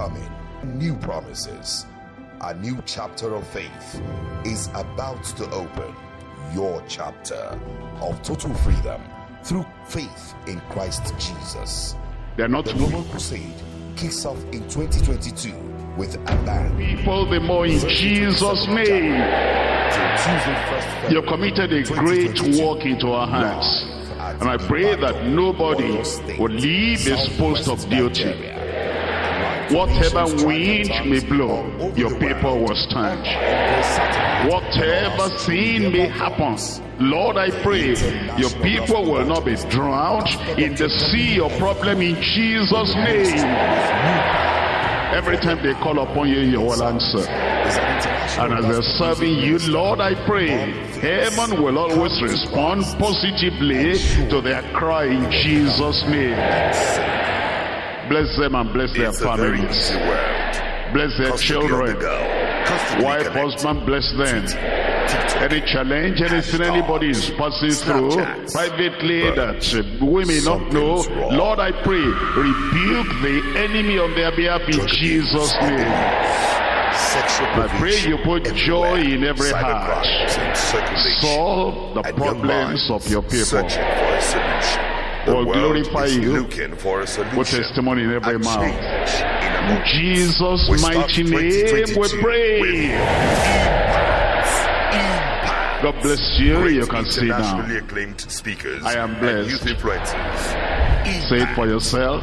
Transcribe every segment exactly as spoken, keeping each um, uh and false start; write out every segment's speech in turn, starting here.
coming, new promises. A new chapter of faith is about to open. Your chapter of total freedom through faith in Christ Jesus. They're not The Global Crusade kicks off in twenty twenty-two with a bang. people the more in Jesus' name. You committed a great work into our hands. And I pray that nobody will leave his post of duty. Whatever wind may blow, your people will stand. Whatever sin may happen, Lord, I pray your people will not be drowned in the sea of problem in Jesus' name. Every time they call upon you, you will answer. And as they're serving you, Lord, I pray heaven will always respond positively to their cry in Jesus' name. Bless them and bless their families. Bless their children. Wife, husband, bless them. Any challenge, anything anybody is passing through privately that uh, we may not know, Lord, I pray, rebuke the enemy on their behalf in Jesus' name. I pray you put joy in every heart. Solve the problems of your people. Will glorify you with testimony in every mouth. In Jesus' mighty name we pray. God bless you. You can sit down. I am blessed. Say it for yourself.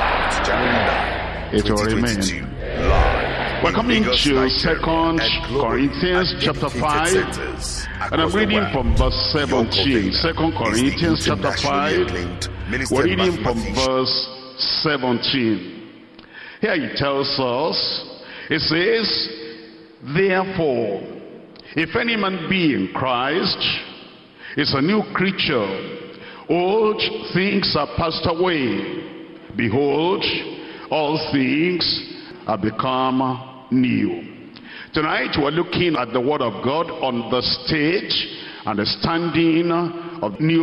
It will remain. We're coming to Second Corinthians chapter five, and I'm reading from verse seventeen. Second Corinthians chapter five, we're reading from verse seventeen. Here he tells us, it says, therefore, if any man be in Christ, is a new creature. Old things are passed away. Behold, all things are become new. Tonight we're looking at the word of God on the stage and the standing of new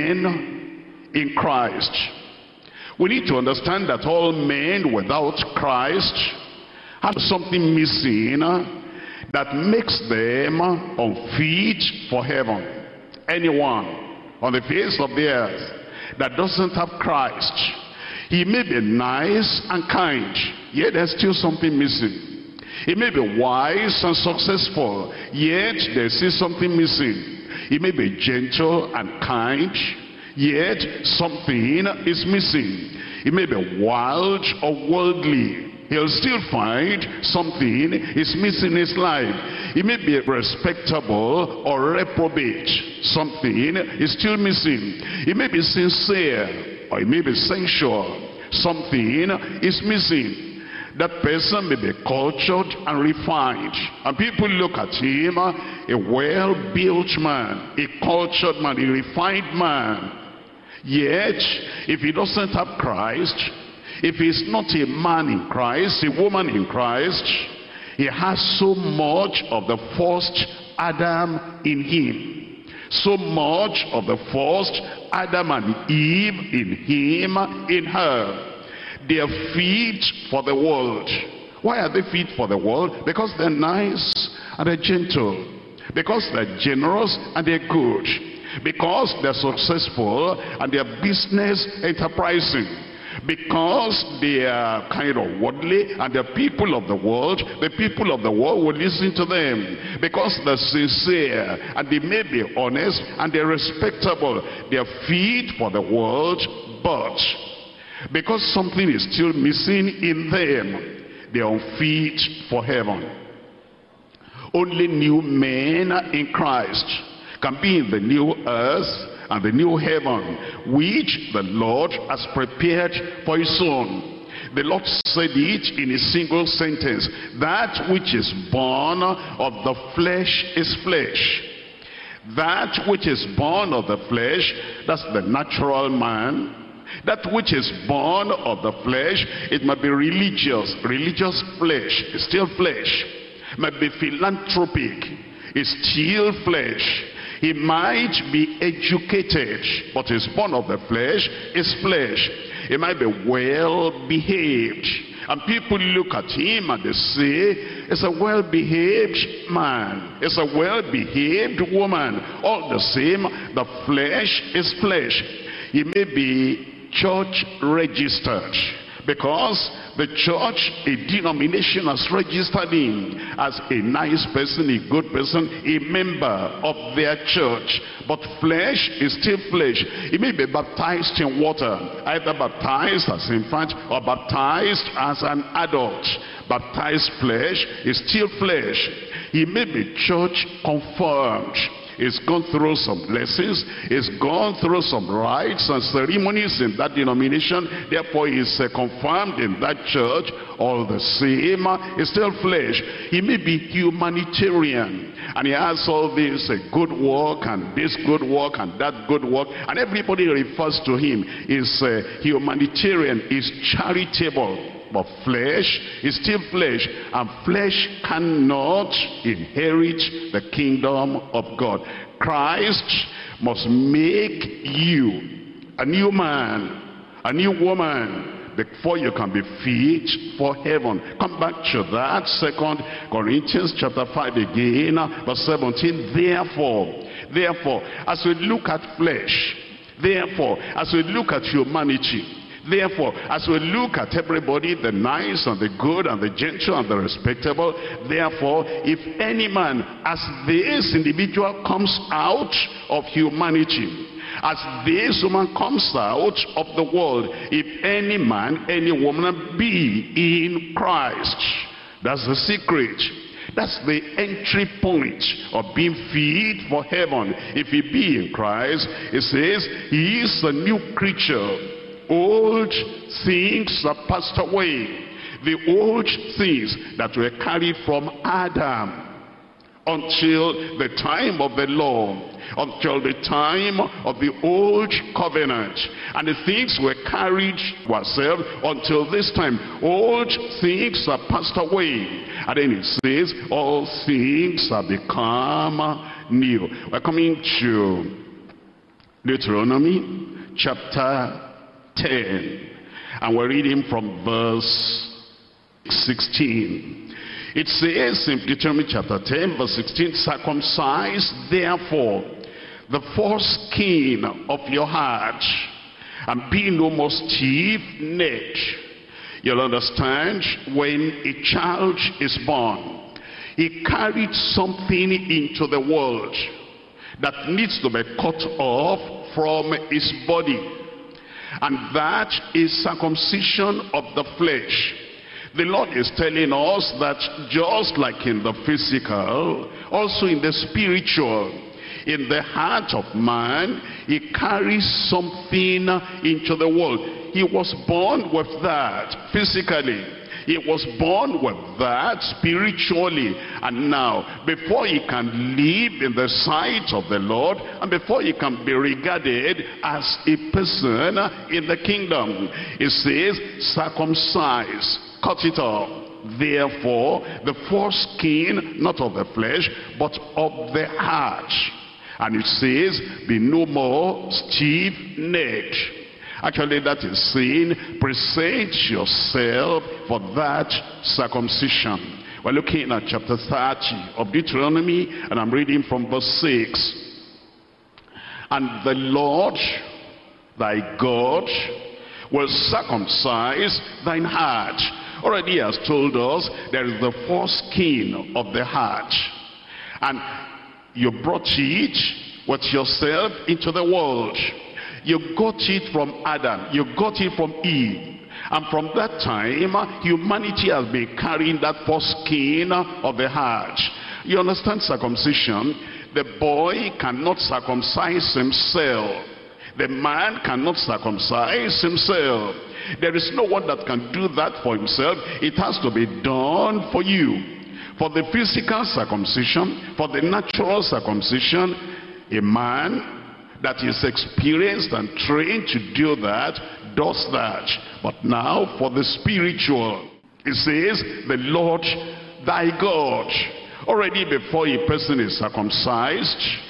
men in Christ. We need to understand that all men without Christ have something missing that makes them unfit for heaven. Anyone on the face of the earth that doesn't have Christ, he may be nice and kind, yet there's still something missing. He may be wise and successful, yet there's still something missing. He may be gentle and kind, yet something is missing. He may be wild or worldly. He'll still find something is missing in his life. He may be respectable or reprobate. Something is still missing. He may be sincere or he may be sensual. Something is missing. That person may be cultured and refined. And people look at him, a well-built man, a cultured man, a refined man. Yet, if he doesn't have Christ, if he's not a man in Christ, a woman in Christ, he has so much of the first Adam in him. So much of the first Adam and Eve in him, in her. They are fit for the world. Why are they fit for the world? Because they're nice and they're gentle. Because they're generous and they're good. Because they're successful and they're business enterprising. Because they are kind of worldly and the people of the world, the people of the world will listen to them. Because they're sincere and they may be honest and they're respectable. They're fit for the world, but because something is still missing in them, they are unfit for heaven. Only new men in Christ can be in the new earth and the new heaven, which the Lord has prepared for his own. The Lord said it in a single sentence. That which is born of the flesh is flesh. That which is born of the flesh, that's the natural man. That which is born of the flesh, it might be religious. Religious flesh is still flesh. It might be philanthropic, it's still flesh. He might be educated, but is born of the flesh is flesh. He might be well behaved, And people look at him and they say, it's a well-behaved man, it's a well-behaved woman. All the same, the flesh is flesh. He may be church registered, because the church, a denomination, has registered him as a nice person, a good person, a member of their church. But flesh is still flesh. He may be baptized in water, either baptized as infant or baptized as an adult. Baptized flesh is still flesh. He may be church confirmed. He's gone through some lessons, he's gone through some rites and ceremonies in that denomination, therefore he's uh, confirmed in that church. All the same, he's still flesh. He may be humanitarian, and he has all this uh, good work, and this good work, and that good work, and everybody refers to him. He's uh, humanitarian, he's charitable. But flesh is still flesh, and flesh cannot inherit the kingdom of God. Christ must make you a new man, a new woman, before you can be fit for heaven. Come back to that, Second Corinthians chapter five again, verse seventeen. Therefore, therefore, as we look at flesh, therefore, as we look at humanity, therefore, as we look at everybody, the nice and the good and the gentle and the respectable, therefore, if any man, as this individual comes out of humanity, as this woman comes out of the world, if any man, any woman be in Christ, that's the secret. That's the entry point of being fit for heaven. If he be in Christ, it says he is a new creature. Old things are passed away. The old things that were carried from Adam until the time of the law, until the time of the old covenant, and the things were carried ourselves until this time. Old things are passed away, and then it says all things have become new. We're coming to Deuteronomy chapter ten, and we're reading from verse sixteen. It says in Deuteronomy chapter ten, verse sixteen, circumcise therefore the foreskin of your heart, and be no more stiff-necked. You'll understand, when a child is born, he carried something into the world that needs to be cut off from his body. And that is circumcision of the flesh. The Lord is telling us that just like in the physical, also in the spiritual, in the heart of man, he carries something into the world. He was born with that physically. He was born with that spiritually. And now, before he can live in the sight of the Lord, and before he can be regarded as a person in the kingdom, it says, circumcise, cut it off. Therefore, the foreskin, not of the flesh, but of the heart. And it says, be no more stiff-necked. Actually, that is saying, present yourself for that circumcision. We're looking at chapter thirty of Deuteronomy, and I'm reading from verse six. And the Lord thy God will circumcise thine heart. Already he has told us there is the foreskin of the heart. And you brought it with yourself into the world. You got it from Adam. You got it from Eve. And from that time, humanity has been carrying that foreskin of the heart. You understand circumcision? The boy cannot circumcise himself. The man cannot circumcise himself. There is no one that can do that for himself. It has to be done for you. For the physical circumcision, for the natural circumcision, a man that is experienced and trained to do that does that. But now for the spiritual, it says, the Lord thy God. Already before a person is circumcised,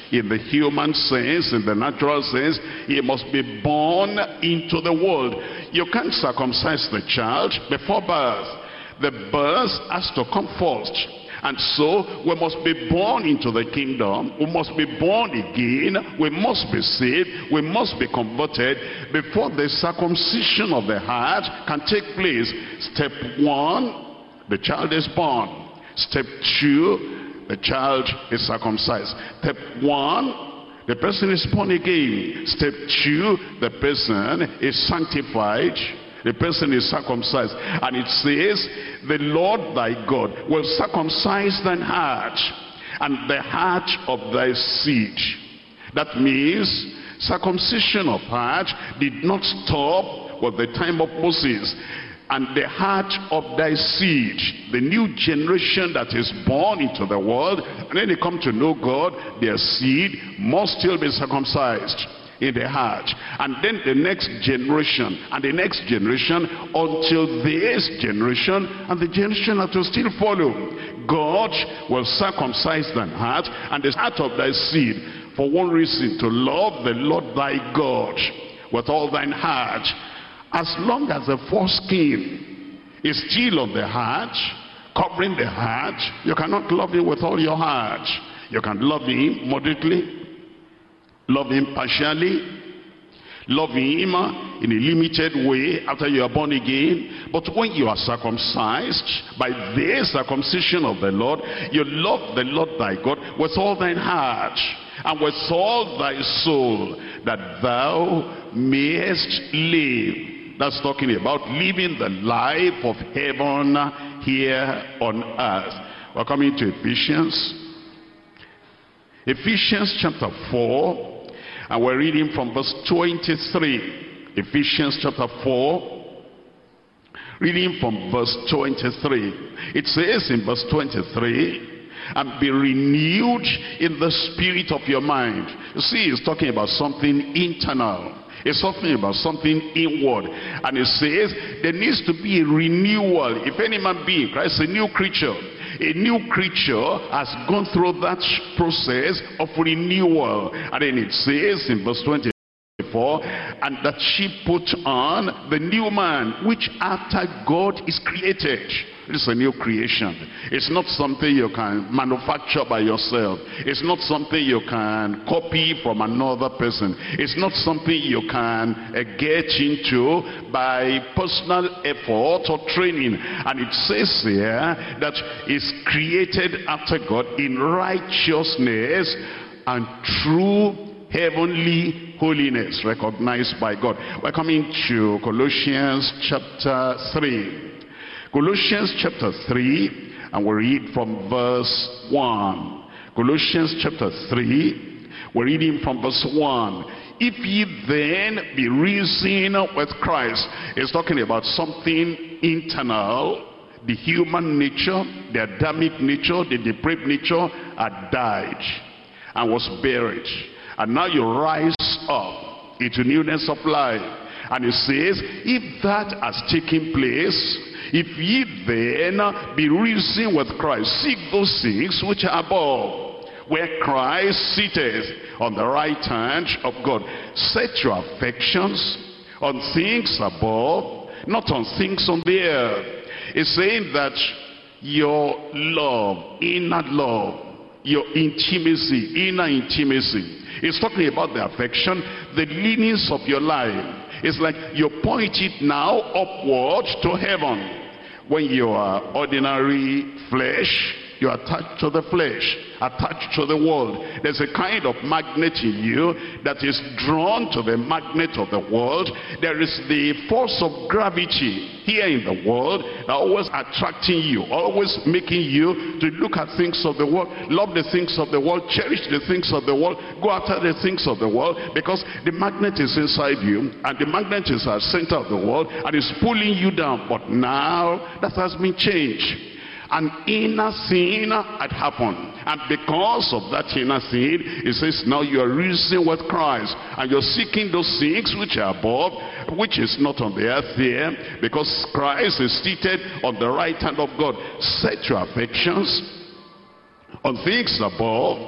in the human sense, in the natural sense. He must be born into the world. You can't circumcise the child before birth. The birth has to come first. And so we must be born into the kingdom. We must be born again. We must be saved. We must be converted before the circumcision of the heart can take place. Step one, the child is born. Step two, the child is circumcised. Step one, the person is born again. Step two, the person is sanctified. The person is circumcised. And it says, the Lord thy God will circumcise thine heart and the heart of thy seed. That means circumcision of heart did not stop with the time of Moses. And the heart of thy seed, the new generation that is born into the world, and then they come to know God, their seed must still be circumcised in the heart. And then the next generation and the next generation until this generation and the generation that will still follow. God will circumcise thine heart and the heart of thy seed for one reason, to love the Lord thy God with all thine heart. As long as the foreskin is still on the heart, covering the heart, you cannot love him with all your heart. You can love him moderately, love him partially, love him in a limited way after you are born again. But when you are circumcised by the circumcision of the Lord, you love the Lord thy God with all thine heart and with all thy soul, that thou mayest live. That's talking about living the life of heaven here on earth. We're coming to Ephesians. Ephesians chapter four. And we're reading from verse twenty-three. Ephesians chapter four. Reading from verse twenty-three. It says in verse twenty-three, and be renewed in the spirit of your mind. You see, it's talking about something internal. It's talking about something inward. And it says there needs to be a renewal. If any man be in Christ, a new creature. A new creature has gone through that process of renewal. And then it says in verse twenty-four, and that she put on the new man, which after God is created. It's a new creation. It's not something you can manufacture by yourself. It's not something you can copy from another person. It's not something you can uh, get into by personal effort or training. And it says here that it's created after God in righteousness and true heavenly holiness recognized by God. We're coming to Colossians chapter three. Colossians chapter three, and we read from verse one. Colossians chapter three, we're reading from verse one. If ye then be risen with Christ, it's talking about something internal. The human nature, the Adamic nature, the depraved nature had died and was buried. And now you rise up into newness of life. And it says, if that has taken place, if ye then be risen with Christ, seek those things which are above, where Christ sitteth on the right hand of God. Set your affections on things above, not on things on the earth. It's saying that your love, inner love, your intimacy, inner intimacy, it's talking about the affection, the leanings of your life. It's like you point it now upward to heaven. When you are ordinary flesh, you are attached to the flesh, attached to the world. There's a kind of magnet in you that is drawn to the magnet of the world. There is the force of gravity here in the world that always attracting you, always making you to look at things of the world, love the things of the world, cherish the things of the world, go after the things of the world, because the magnet is inside you and the magnet is at the center of the world and is pulling you down. But now that has been changed. An inner sin had happened, and because of that inner sin, it says now you are risen with Christ, and you're seeking those things which are above, which is not on the earth here, because Christ is seated on the right hand of God. Set your affections on things above,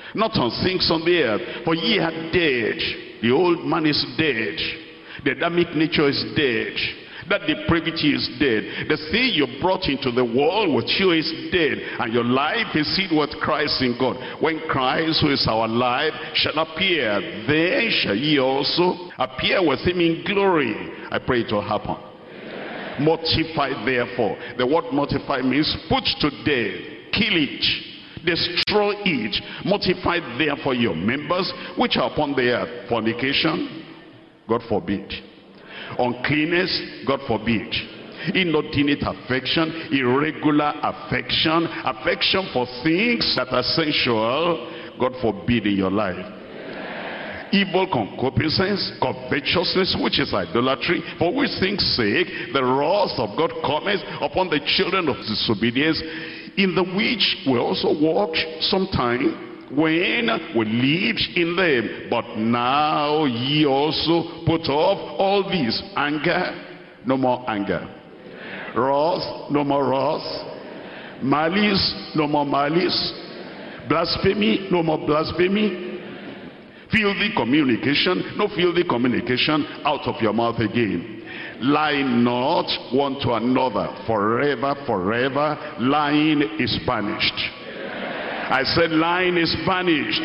not on things on the earth. For ye are dead. The old man is dead. The Adamic nature is dead. That depravity is dead. The thing you brought into the world with you is dead. And your life is hid with Christ in God. When Christ, who is our life, shall appear, then shall ye also appear with him in glory. I pray it will happen. Amen. Mortify therefore. The word mortify means put to death, kill it, destroy it. Mortify therefore your members which are upon the earth. Fornication, God forbid. Uncleanness, God forbid. Inordinate affection, irregular affection, affection for things that are sensual, God forbid in your life. Amen. Evil concupiscence, covetousness, which is idolatry, for which things sake the wrath of God cometh upon the children of disobedience, in the which we also walked sometime when we lived in them. But now ye also put off all these: anger, no more anger; wrath, no more wrath; malice, no more malice; blasphemy, no more blasphemy; filthy communication, no filthy communication out of your mouth again. Lie not one to another, forever, forever. Lying is banished. I said lying is banished.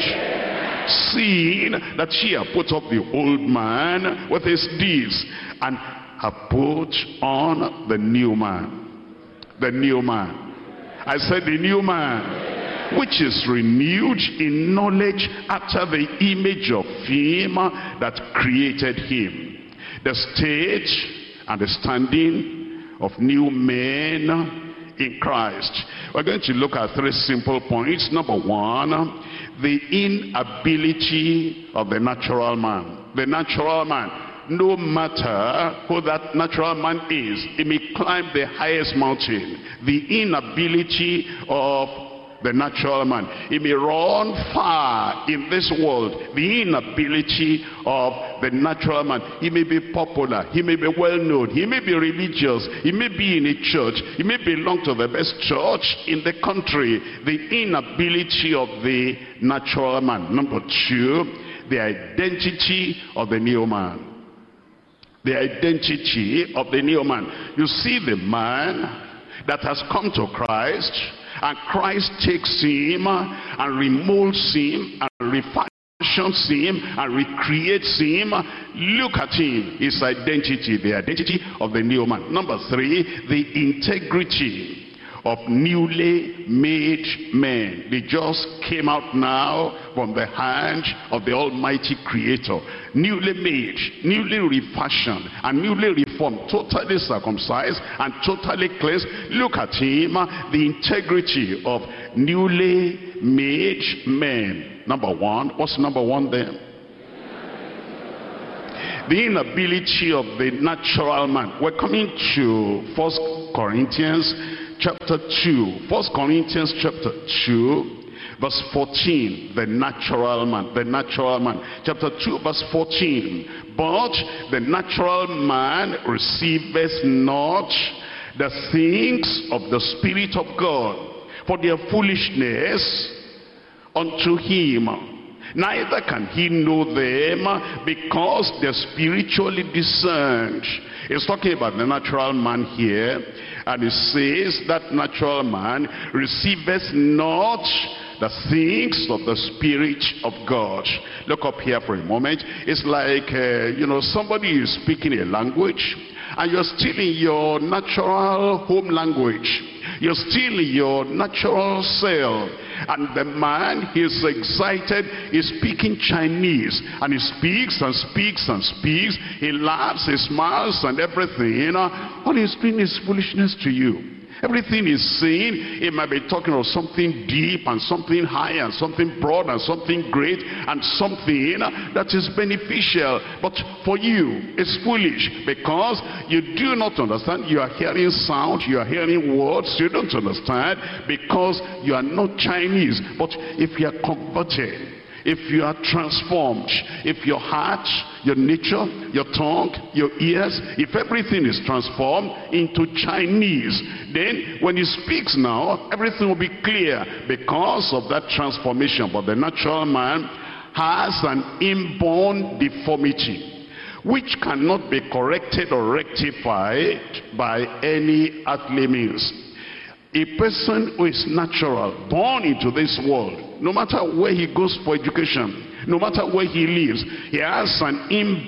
Seeing that ye have put up the old man with his deeds, and have put on the new man. The new man. I said the new man, which is renewed in knowledge after the image of him that created him. The state and the standing of new men in Christ. We're going to look at three simple points. Number one, the inability of the natural man. The natural man, no matter who that natural man is, he may climb the highest mountain. The inability of the natural man, he may run far in this world. The inability of the natural man, he may be popular, he may be well known, he may be religious, he may be in a church, he may belong to the best church in the country. The inability of the natural man. Number two, the identity of the new man. The identity of the new man. You see the man that has come to Christ, and Christ takes him and remolds him and refashions him and recreates him. Look at him, his identity, the identity of the new man. Number three, the integrity of newly made men. They just came out now from the hand of the Almighty Creator. Newly made, newly refashioned, and newly reformed, totally circumcised and totally cleansed. Look at him, the integrity of newly made men. Number one, what's number one there? The inability of the natural man. We're coming to First Corinthians chapter two. First Corinthians chapter two, verse fourteen. The natural man. The natural man. Chapter two, verse fourteen. But the natural man receiveth not the things of the Spirit of God, for their foolishness unto him. Neither can he know them, because they're spiritually discerned. He's talking about the natural man here, and he says that natural man receiveth not the things of the Spirit of God. Look up here for a moment. It's like, uh, you know, somebody is speaking a language, and you're still in your natural home language. You're still in your natural self. And the man, he's excited, he's speaking Chinese. And he speaks and speaks and speaks. He laughs, he smiles and everything. You know, all he's doing is foolishness to you. Everything he's saying, he might be talking of something deep and something high and something broad and something great and something that is beneficial. But for you, it's foolish, because you do not understand. You are hearing sound, you are hearing words, you don't understand, because you are not Chinese. But if you are converted, if you are transformed, if your heart, your nature, your tongue, your ears, if everything is transformed into Chinese, then when he speaks now, everything will be clear because of that transformation. But the natural man has an inborn deformity which cannot be corrected or rectified by any earthly means. A person who is natural, born into this world, no matter where he goes for education, no matter where he lives, he has an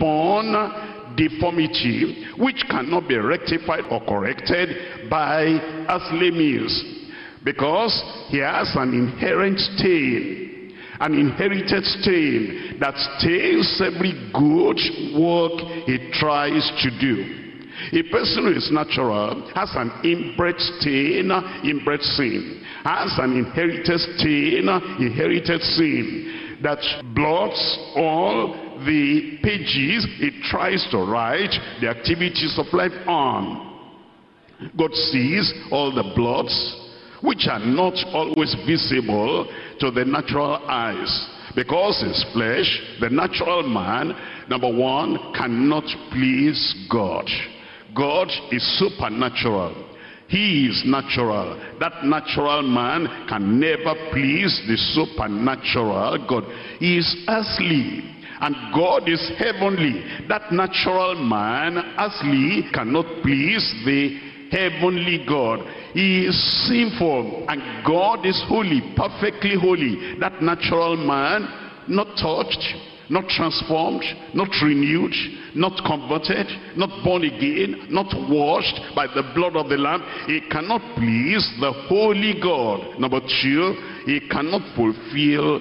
inborn deformity which cannot be rectified or corrected by earthly means, because he has an inherent stain, an inherited stain that stains every good work he tries to do. A person who is natural has an inbred stain, inbred sin, has an inherited stain, inherited sin, that blots all the pages it tries to write the activities of life on. God sees all the blots which are not always visible to the natural eyes, because his flesh, the natural man, number one, cannot please God. God is supernatural. He is natural. That natural man can never please the supernatural God. He is earthly, and God is heavenly. That natural man, earthly, cannot please the heavenly God. He is sinful, and God is holy, perfectly holy. That natural man, not touched, not transformed, not renewed, not converted, not born again, not washed by the blood of the Lamb, he cannot please the holy God. Number two, he cannot fulfill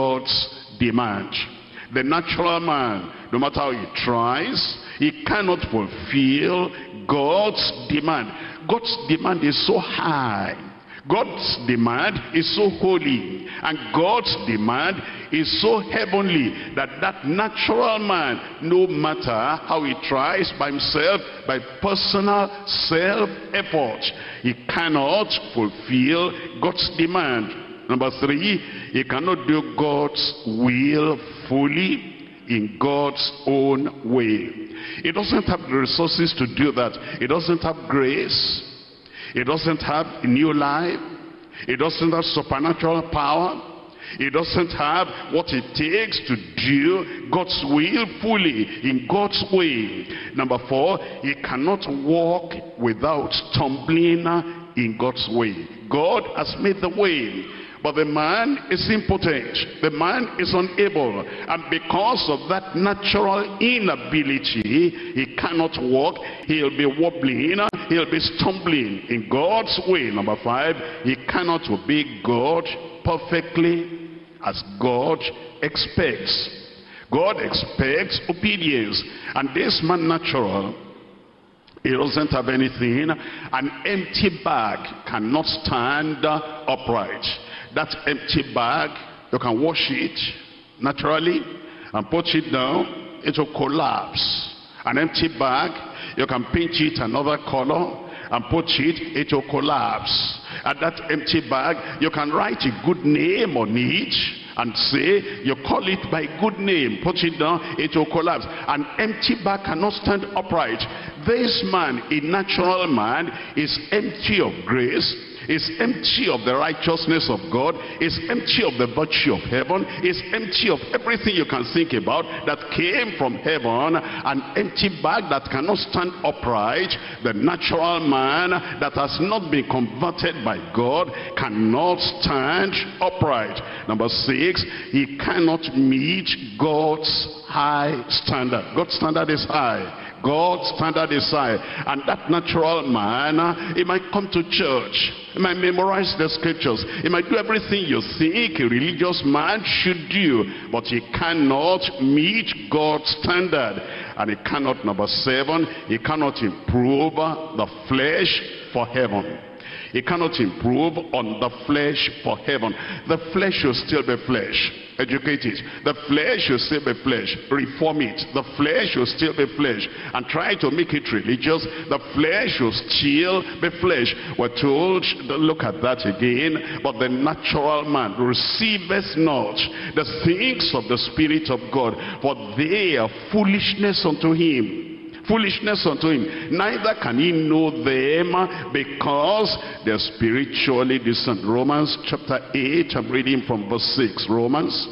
God's demand. The natural man, no matter how he tries, he cannot fulfill God's demand. God's demand is so high. God's demand is so holy, and God's demand is so heavenly, that that natural man, no matter how he tries by himself, by personal self-effort, he cannot fulfill God's demand. Number three, he cannot do God's will fully in God's own way. He doesn't have the resources to do that. He doesn't have grace. He doesn't have a new life. He doesn't have supernatural power. He doesn't have what it takes to do God's will fully in God's way. Number four, he cannot walk without stumbling in God's way. God has made the way, but the man is impotent. The man is unable, and because of that natural inability, he cannot walk. He'll be wobbling, he'll be stumbling in God's way. Number five, he cannot obey God perfectly as God expects. God expects obedience, and this man natural, he doesn't have anything. An empty bag cannot stand upright. That empty bag, you can wash it naturally and put it down, it will collapse. An empty bag, you can paint it another color and put it, it will collapse. And that empty bag, you can write a good name on it and say, you call it by good name, put it down, it will collapse. An empty bag cannot stand upright. This man, a natural man, is empty of grace, is empty of the righteousness of God, is empty of the virtue of heaven, is empty of everything you can think about that came from heaven. An empty bag that cannot stand upright. The natural man that has not been converted by God cannot stand upright. Number six, he cannot meet God's high standard. God's standard is high. God's standard is high. And that natural man, he might come to church, he might memorize the scriptures, he might do everything you think a religious man should do, but he cannot meet God's standard. And he cannot, number seven, he cannot improve the flesh for heaven. He cannot improve on the flesh for heaven. The flesh should still be flesh. Educate it. The flesh should still be flesh. Reform it. The flesh should still be flesh. And try to make it religious. The flesh should still be flesh. We're told, look at that again. But the natural man receiveth not the things of the Spirit of God, for they are foolishness unto him. Foolishness unto him. Neither can he know them, because they're spiritually discerned. Romans chapter eight, I'm reading from verse six. Romans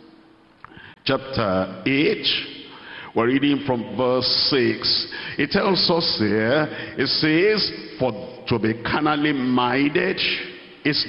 chapter eight, we're reading from verse six. It tells us here, it says, for to be carnally minded is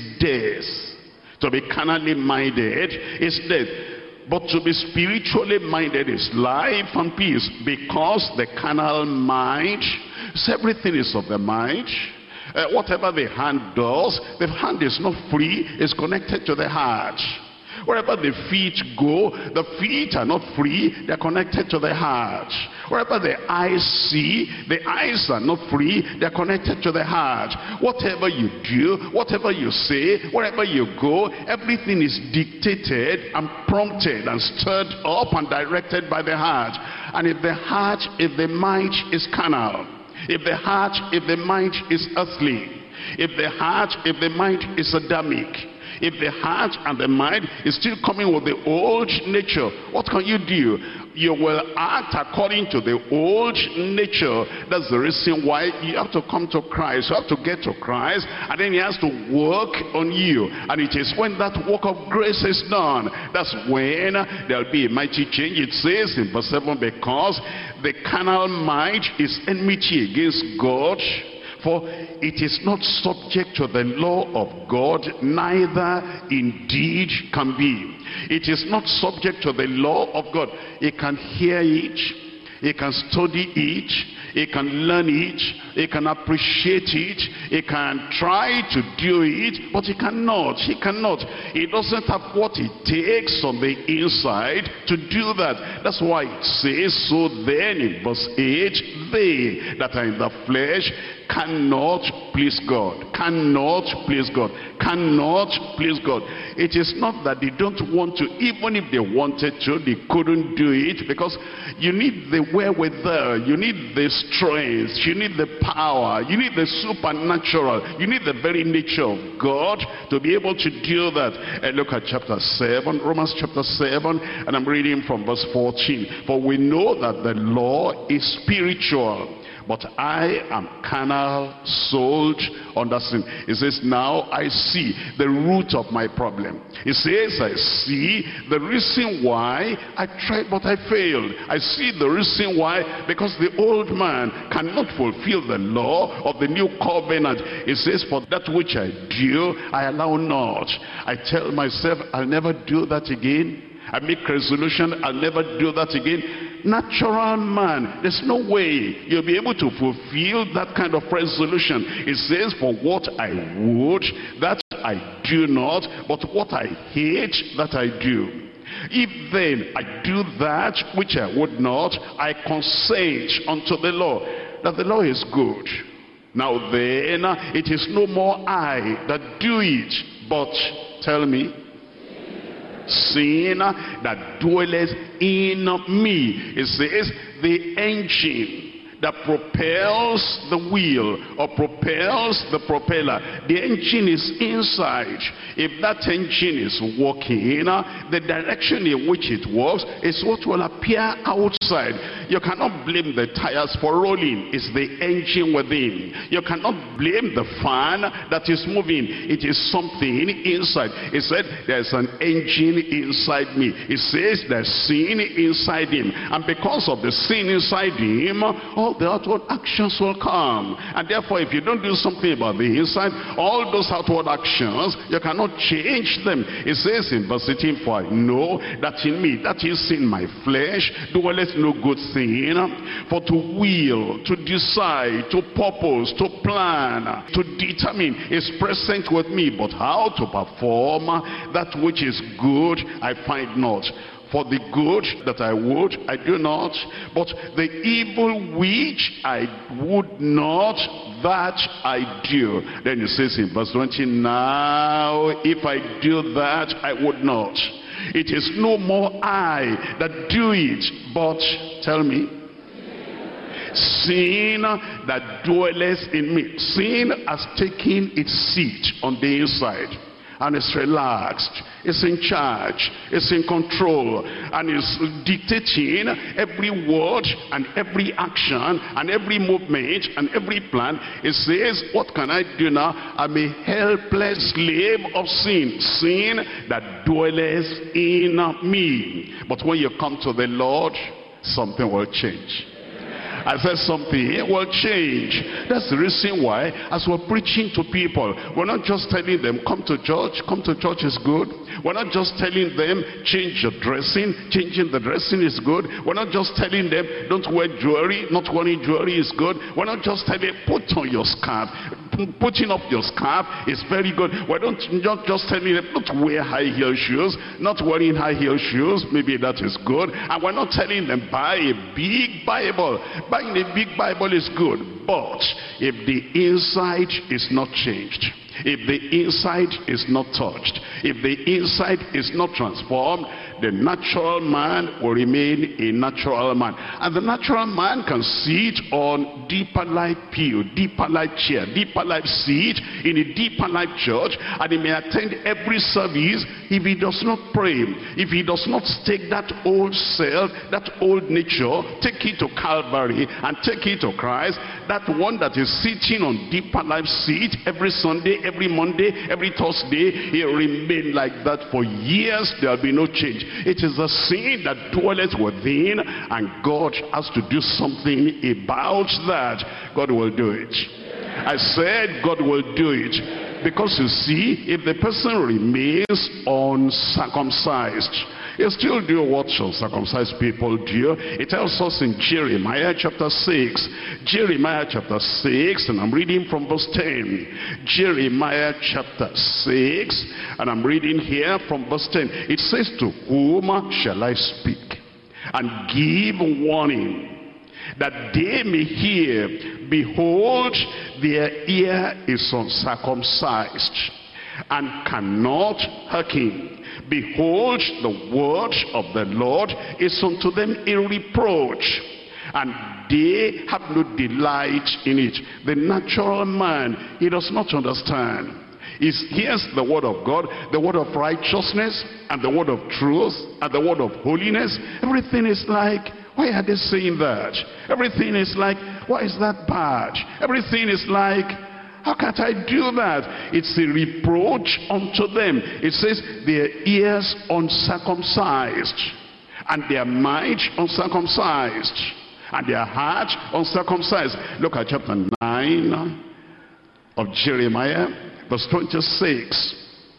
death. To be carnally minded is death. But to be spiritually minded is life and peace, because the carnal mind, so everything is of the mind. Uh, whatever the hand does, the hand is not free, it's connected to the heart. Wherever the feet go, the feet are not free, they're connected to the heart. Wherever the eyes see, the eyes are not free, they're connected to the heart. Whatever you do, whatever you say, wherever you go, everything is dictated and prompted and stirred up and directed by the heart. And if the heart, if the mind is carnal, if the heart, if the mind is earthly, if the heart, if the mind is Adamic, if the heart and the mind is still coming with the old nature, what can you do? You will act according to the old nature. That's the reason why you have to come to Christ. You have to get to Christ, and then he has to work on you. And it is when that work of grace is done, that's when there'll be a mighty change. It says in verse seven, because the carnal mind is enmity against God, for it is not subject to the law of God, neither indeed can be. It is not subject to the law of God. It can hear it, it can study it, it can learn it, it can appreciate it, it can try to do it, but it cannot, he cannot. It doesn't have what it takes on the inside to do that. That's why it says, so then in verse eight, they that are in the flesh cannot please God, cannot please God, cannot please God. It is not that they don't want to. Even if they wanted to, they couldn't do it, because you need the wherewithal, you need the strength, you need the power, you need the supernatural, you need the very nature of God to be able to do that. And look at chapter seven, Romans chapter seven, and I'm reading from verse fourteen. For we know that the law is spiritual, but I am carnal, sold under sin. It says, now I see the root of my problem. It says, I see the reason why I tried but I failed. I see the reason why, because the old man cannot fulfill the law of the new covenant. It says, for that which I do, I allow not. I tell myself, I'll never do that again. I make resolution, I'll never do that again. Natural man, there's no way you'll be able to fulfill that kind of resolution. It says, for what I would, that I do not, but what I hate, that I do. If then I do that which I would not, I consent unto the law, that the law is good. Now then, it is no more I that do it, but, tell me, sin that dwelleth in me. It says the engine that propels the wheel or propels the propeller. The engine is inside. If that engine is working, the direction in which it works is what will appear outside. You cannot blame the tires for rolling. It's the engine within. You cannot blame the fan that is moving. It is something inside. It said there's an engine inside me. It says there's sin inside him. And because of the sin inside him, all the outward actions will come. And therefore, if you don't do something about the inside, all those outward actions, you cannot change them. It says in verse eighteen, for I know that in me, that is in my flesh, dwelleth no good thing, for to will, to decide, to purpose, to plan, to determine is present with me, but how to perform that which is good I find not. For the good that I would, I do not, but the evil which I would not, that I do. Then it says in verse twenty, now if I do that, I would not. It is no more I that do it, but, tell me, sin that dwelleth in me. Sin has taken its seat on the inside, and it's relaxed, it's in charge, it's in control, and it's dictating every word and every action and every movement and every plan. It says, what can I do now? I'm a helpless slave of sin. Sin that dwelleth in me. But when you come to the Lord, something will change. I said something will change. That's the reason why, as we're preaching to people, we're not just telling them, come to church, come to church is good. We're not just telling them, change your dressing, changing the dressing is good. We're not just telling them, don't wear jewelry, not wearing jewelry is good. We're not just telling them, put on your scarf. Putting up your scarf is very good. We're not, not just telling them, don't wear high heel shoes. Not wearing high heel shoes, maybe that is good. And we're not telling them, buy a big Bible. Buying a big Bible is good, but if the inside is not changed, if the inside is not touched, if the inside is not transformed, the natural man will remain a natural man. And the natural man can sit on deeper life pew, deeper life chair, deeper life seat in a deeper life church, and he may attend every service. If he does not pray, if he does not take that old self, that old nature, take it to Calvary and take it to Christ, that one that is sitting on deeper life seat every Sunday, every Monday, every Thursday, he'll remain like that for years. There'll be no change. It is a sin that dwelleth within, and God has to do something about that. God will do it. I said God will do it. Because you see, if the person remains uncircumcised, he still do what uncircumcised people do. It tells us in Jeremiah chapter six. Jeremiah chapter six, and I'm reading from verse ten. Jeremiah chapter six, and I'm reading here from verse ten. It says, to whom shall I speak and give warning, that they may hear? Behold, their ear is uncircumcised, and cannot hearken. Behold, the word of the Lord is unto them a reproach, and they have no delight in it. The natural man, he does not understand. He hears the word of God, the word of righteousness, and the word of truth, and the word of holiness. Everything is like, why are they saying that? Everything is like, why is that bad? Everything is like, how can't I do that? It's a reproach unto them. It says, their ears uncircumcised, and their mind uncircumcised, and their heart uncircumcised. Look at chapter nine of Jeremiah, verse twenty-six.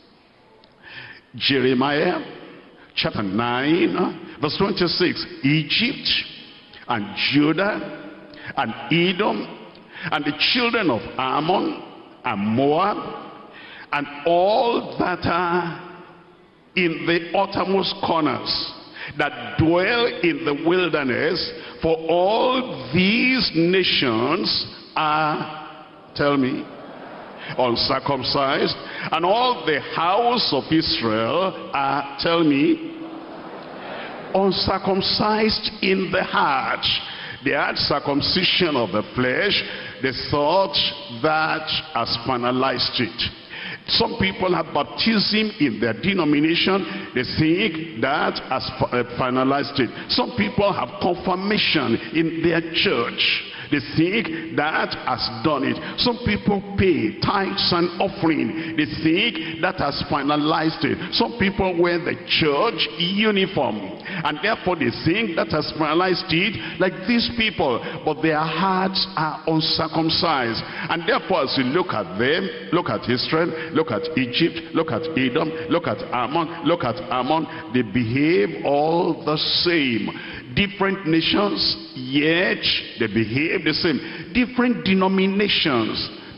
Jeremiah chapter nine, verse twenty-six. Egypt and Judah and Edom and the children of Ammon and Moab and all that are in the uttermost corners, that dwell in the wilderness, for all these nations are, tell me, uncircumcised, and all the house of Israel are, tell me, uncircumcised in the heart. They had circumcision of the flesh. They thought that has finalized it. Some people have baptism in their denomination. They think that has finalized it. Some people have confirmation in their church. They think that has done it. Some people pay tithes and offering. They think that has finalized it. Some people wear the church uniform, and therefore they think that has finalized it, like these people. But their hearts are uncircumcised. And therefore, as you look at them, look at Israel, look at Egypt, look at Edom, look at Ammon, look at Ammon, they behave all the same. Different nations, yet they behave the same. Different denominations,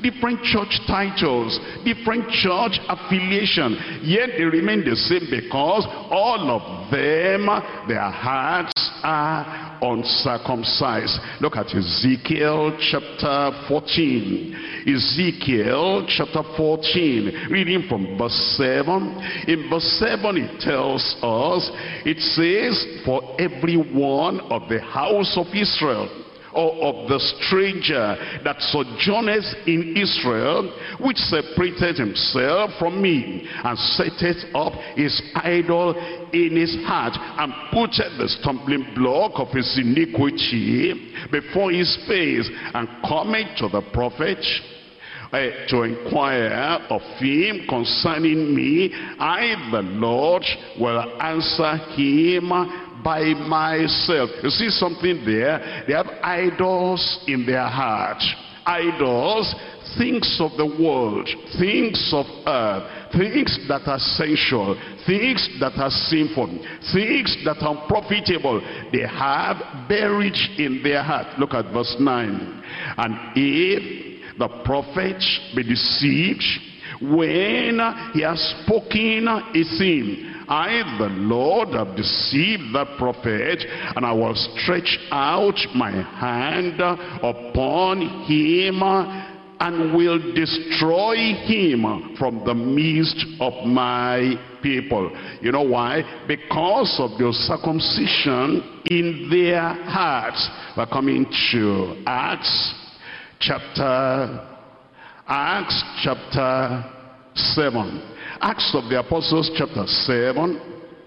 different church titles, different church affiliation, yet they remain the same because all of them, their hearts are uncircumcised. Look at Ezekiel chapter fourteen. Ezekiel chapter fourteen, reading from verse seven. In verse seven it tells us, it says, for every one of the house of Israel, or of the stranger that sojourneth in Israel, which separated himself from me, and setteth up his idol in his heart, and putteth the stumbling block of his iniquity before his face, and cometh to the prophet uh, to inquire of him concerning me, I the Lord will answer him by myself. You see something there? They have idols in their heart. Idols, things of the world, things of earth, things that are sensual, things that are sinful, things that are unprofitable. They have buried in their heart. Look at verse nine. And if the prophet be deceived when he has spoken a thing, I, the Lord, have deceived the prophet, and I will stretch out my hand upon him, and will destroy him from the midst of my people. You know why? Because of the circumcision in their hearts. We're coming to Acts chapter, Acts chapter seven. Acts of the Apostles chapter seven.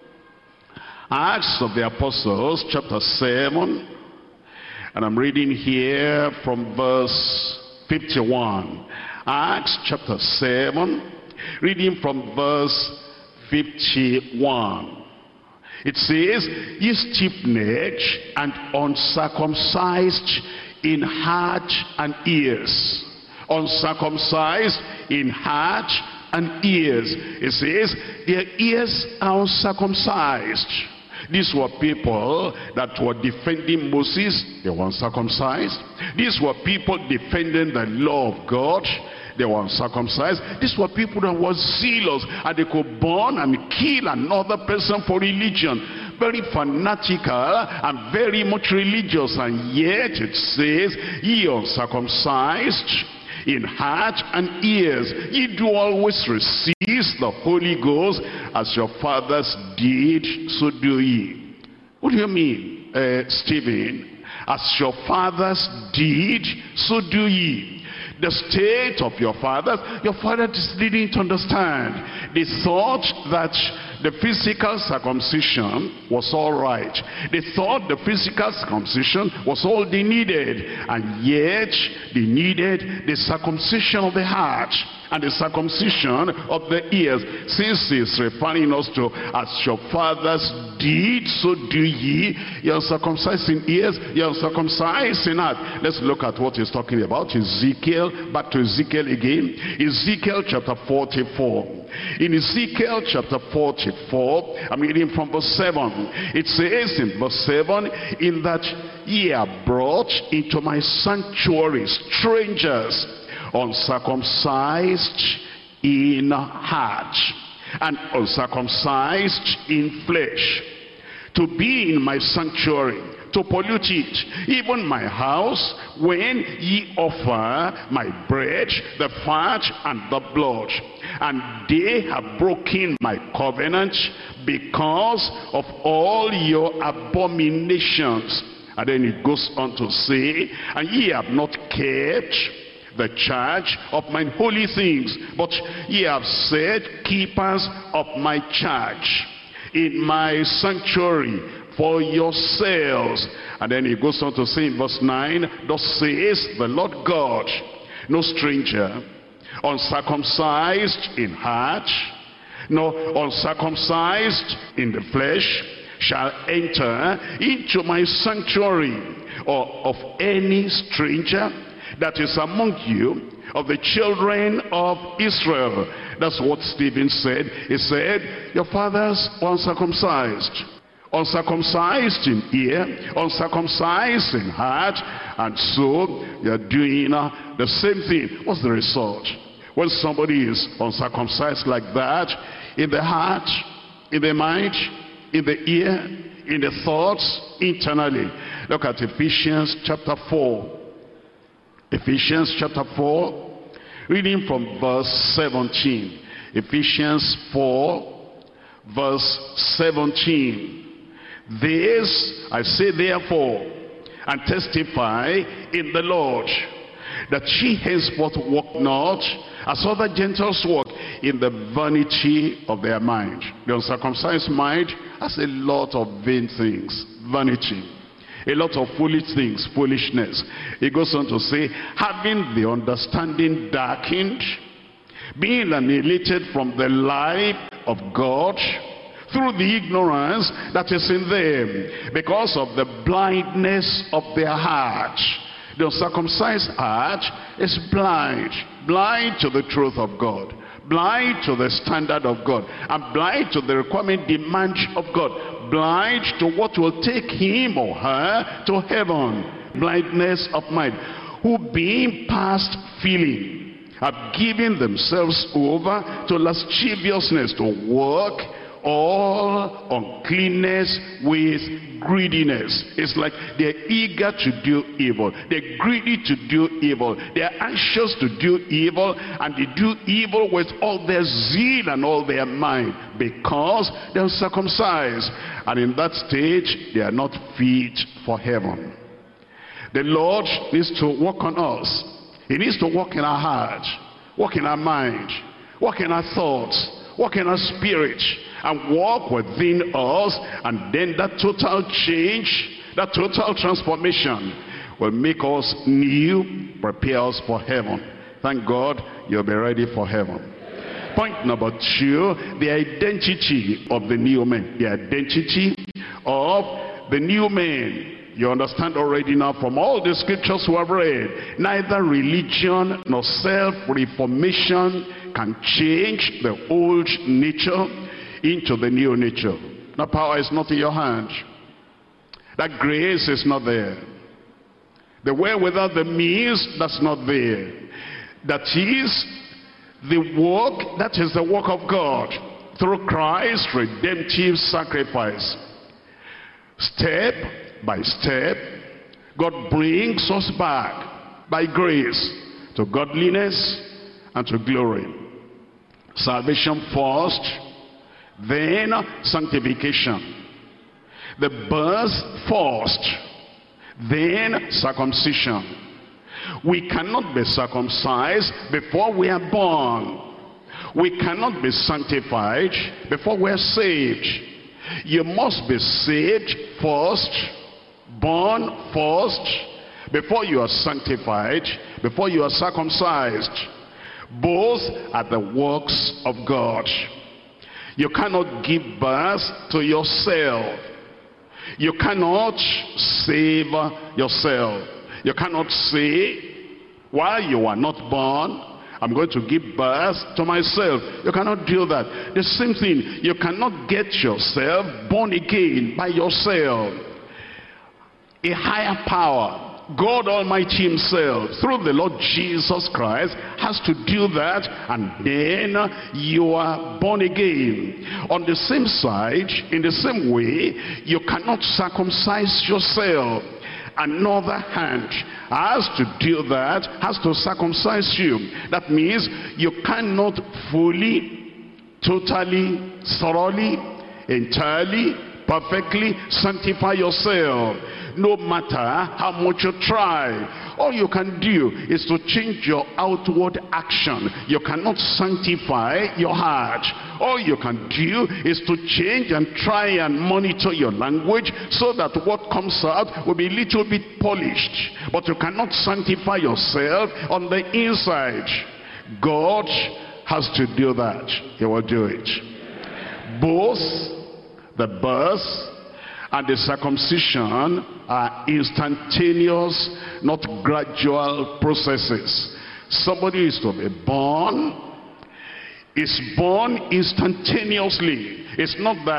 Acts of the Apostles chapter seven. And I'm reading here from verse fifty-one. Acts chapter seven, reading from verse fifty-one. It says, ye stiff-necked and uncircumcised in heart and ears. Uncircumcised in heart and ears. It says, their ears are uncircumcised. These were people that were defending Moses. They were uncircumcised. These were people defending the law of God. They were uncircumcised. These were people that were zealous, and they could burn and kill another person for religion. Very fanatical and very much religious. And yet it says, ye uncircumcised in heart and ears, ye do always resist the Holy Ghost, as your fathers did, so do ye. What do you mean, uh, Stephen? As your fathers did, so do ye. The state of your fathers, your fathers didn't understand. They thought that the physical circumcision was all right. They thought the physical circumcision was all they needed. And yet, they needed the circumcision of the heart and the circumcision of the ears. Since he's referring us to, as your fathers did, so do ye. You're uncircumcised in ears, you're uncircumcised in heart. Let's look at what he's talking about. Ezekiel, back to Ezekiel again. Ezekiel chapter forty-four. In Ezekiel chapter forty-four, I'm reading from verse seven. It says in verse seven, in that ye are brought into my sanctuary strangers, uncircumcised in heart and uncircumcised in flesh, to be in my sanctuary, to pollute it, even my house, when ye offer my bread, the fat and the blood. And they have broken my covenant because of all your abominations. And then it goes on to say, and ye have not kept the charge of mine holy things, but ye have said, keepers of my charge in my sanctuary for yourselves. And then he goes on to say in verse nine, thus says the Lord God, no stranger, uncircumcised in heart, no uncircumcised in the flesh, shall enter into my sanctuary, or of any stranger that is among you, of the children of Israel. That's what Stephen said. He said, your fathers were uncircumcised. uncircumcised in ear, uncircumcised in heart, and so you're doing uh, the same thing. What's the result? When somebody is uncircumcised like that, in the heart, in the mind, in the ear, in the thoughts, internally. Look at Ephesians chapter four. Ephesians chapter four, reading from verse seventeen. Ephesians four, verse seventeen. This I say therefore, and testify in the Lord, that ye henceforth walk not as other Gentiles walk, in the vanity of their mind. The uncircumcised mind has a lot of vain things, vanity, a lot of foolish things, foolishness. He goes on to say, having the understanding darkened, being annihilated from the life of God, through the ignorance that is in them, because of the blindness of their heart. The uncircumcised heart is blind, blind to the truth of God, blind to the standard of God, and blind to the requirement, demand of God, blind to what will take him or her to heaven. Blindness of mind, who being past feeling have given themselves over to lasciviousness, to work all uncleanness with greediness. It's like they're eager to do evil, they're greedy to do evil, they're anxious to do evil, and they do evil with all their zeal and all their mind, because they're circumcised, and in that stage they are not fit for heaven. The Lord needs to work on us. He needs to work in our heart, work in our mind, work in our thoughts, work in our spirit, and walk within us, and then that total change, that total transformation will make us new, prepare us for heaven. Thank God you'll be ready for heaven. Point number two, the identity of the new man. The identity of the new man. You understand already now from all the scriptures we have read, neither religion nor self-reformation can change the old nature into the new nature. That power is not in your hand. That grace is not there. The way without the means, that's not there. That is the work, that is the work of God through Christ's redemptive sacrifice. Step by step, God brings us back by grace to godliness and to glory. Salvation first, then sanctification. The birth first, then circumcision. We cannot be circumcised before we are born. We cannot be sanctified before we are saved. You must be saved first, born first, before you are sanctified, before you are circumcised. Both are the works of God. You cannot give birth to yourself. You cannot save yourself. You cannot say, while you are not born, I'm going to give birth to myself. You cannot do that. The same thing, you cannot get yourself born again by yourself. A higher power, God Almighty himself, through the Lord Jesus Christ, has to do that, and then you are born again. On the same side, in the same way, you cannot circumcise yourself. Another hand has to do that, has to circumcise you. That means you cannot fully, totally, thoroughly, entirely, perfectly sanctify yourself, no matter how much you try. All you can do is to change your outward action. You cannot sanctify your heart. All you can do is to change and try and monitor your language so that what comes out will be a little bit polished. But you cannot sanctify yourself on the inside. God has to do that. He will do it. Both the birth and the circumcision are instantaneous, not gradual processes. Somebody is to be born, is born instantaneously. It's not that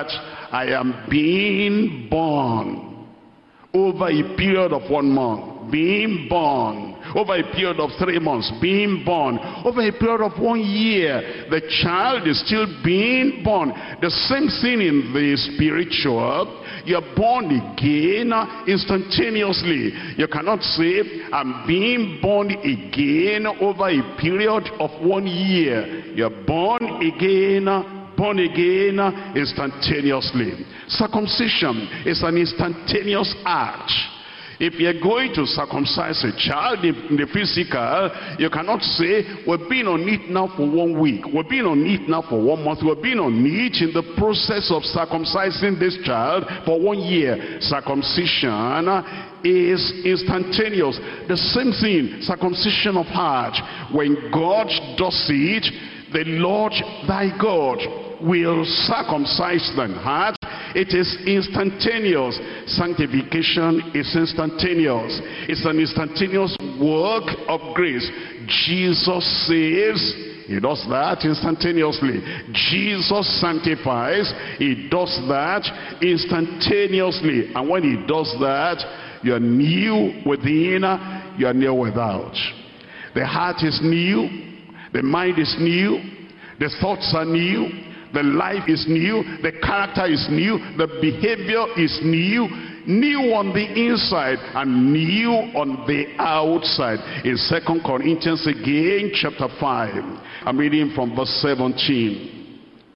I am being born over a period of one month, being born over a period of three months, being born over a period of one year. The child is still being born. The same thing in the spiritual. You're born again instantaneously. You cannot say, I'm being born again over a period of one year. You're born again, born again instantaneously. Circumcision is an instantaneous act. If you're going to circumcise a child in the physical, you cannot say, we've been on it now for one week, we've been on it now for one month, we've been on it in the process of circumcising this child for one year. Circumcision is instantaneous. The same thing, circumcision of heart. When God does it, the Lord thy God will circumcise thine heart. It is instantaneous. Sanctification is instantaneous. It's an instantaneous work of grace. Jesus saves, he does that instantaneously. Jesus sanctifies, he does that instantaneously. And when he does that, you are new within, you are new without. The heart is new, the mind is new, the thoughts are new, the life is new, the character is new, the behavior is new, new on the inside and new on the outside. In Second Corinthians again, chapter five, I'm reading from verse seventeen.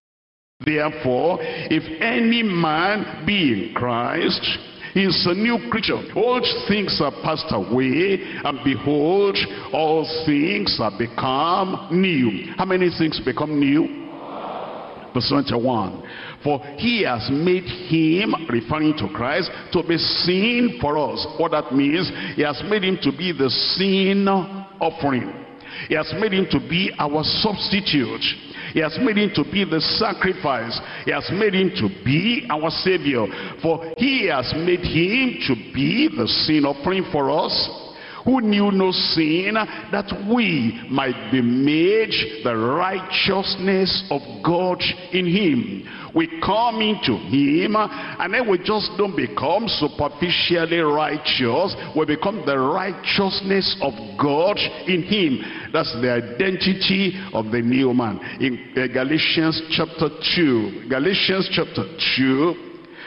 Therefore, if any man be in Christ, he is a new creature. Old things are passed away, and behold, all things are become new. How many things become new? Verse twenty-one. For he has made him, referring to Christ, to be sin for us. What that means, he has made him to be the sin offering. He has made him to be our substitute. He has made him to be the sacrifice. He has made him to be our Savior. For he has made him to be the sin offering for us, who knew no sin, that we might be made the righteousness of God in him. We come into him, and then we just don't become superficially righteous. We become the righteousness of God in him. That's the identity of the new man. In Galatians chapter two, Galatians chapter two,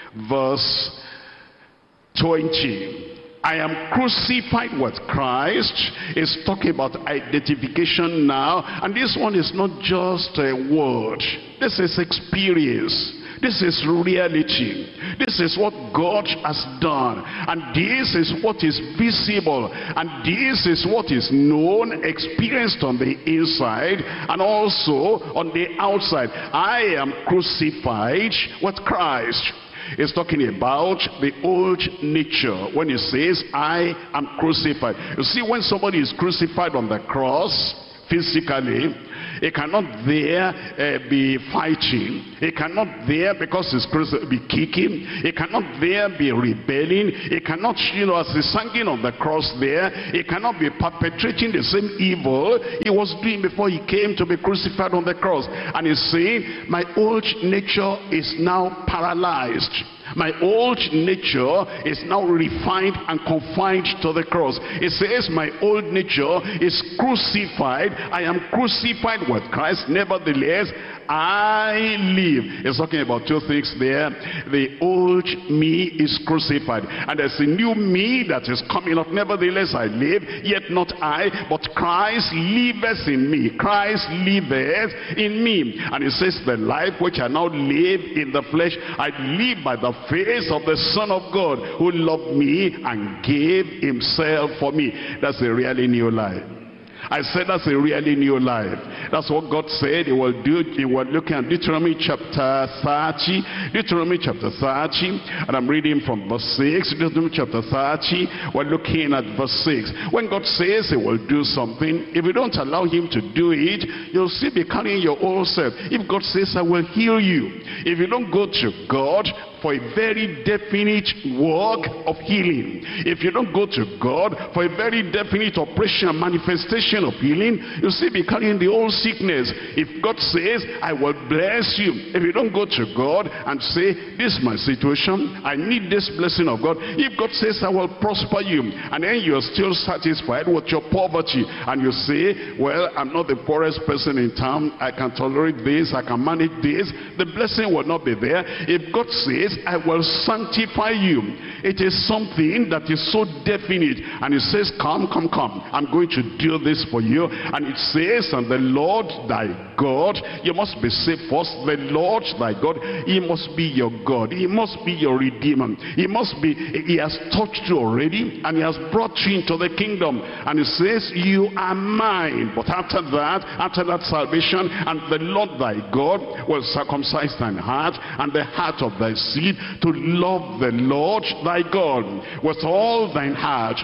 verse twenty. I am crucified with Christ. Is talking about identification now. And this one is not just a word. This is experience. This is reality. This is what God has done. And this is what is visible. And this is what is known, experienced on the inside and also on the outside. I am crucified with Christ. It's talking about the old nature when he says, I am crucified. You see, when somebody is crucified on the cross, physically, he cannot there uh, be fighting. He cannot there, because he's crucified, be kicking. He cannot there be rebelling. He cannot, you know, as he's hanging on the cross there, he cannot be perpetrating the same evil he was doing before he came to be crucified on the cross. And he's saying, my old nature is now paralyzed. My old nature is now refined and confined to the cross. It says my old nature is crucified. I am crucified with Christ. Nevertheless, I live. It's talking about two things there. The old me is crucified, and there's a new me that is coming up. Nevertheless, I live, yet not I, but Christ liveth in me. Christ liveth in me. And it says, the life which I now live in the flesh, I live by the faith of the Son of God, who loved me and gave himself for me. That's a really new life. I said that's a really new life. That's what God said he will do. He will look at Deuteronomy chapter thirty. Deuteronomy chapter thirty. And I'm reading from verse six. Deuteronomy chapter thirty. We're looking at verse six. When God says he will do something, if you don't allow him to do it, you'll still be carrying your old self. If God says I will heal you, if you don't go to God for a very definite work of healing, if you don't go to God for a very definite operation and manifestation of healing, you still be carrying the old sickness. If God says, I will bless you, if you don't go to God and say, this is my situation, I need this blessing of God. If God says, I will prosper you, and then you're still satisfied with your poverty, and you say, well, I'm not the poorest person in town, I can tolerate this, I can manage this, the blessing will not be there. If God says, I will sanctify you, it is something that is so definite, and it says, come, come, come, I'm going to do this for you. And it says, and the Lord thy God, you must be saved first. The Lord thy God, he must be your God, he must be your Redeemer, he must be, he has touched you already, and he has brought you into the kingdom, and it says, you are mine. But after that, after that salvation, and the Lord thy God will circumcise thine heart and the heart of thy seed, to love the Lord thy God with all thine heart.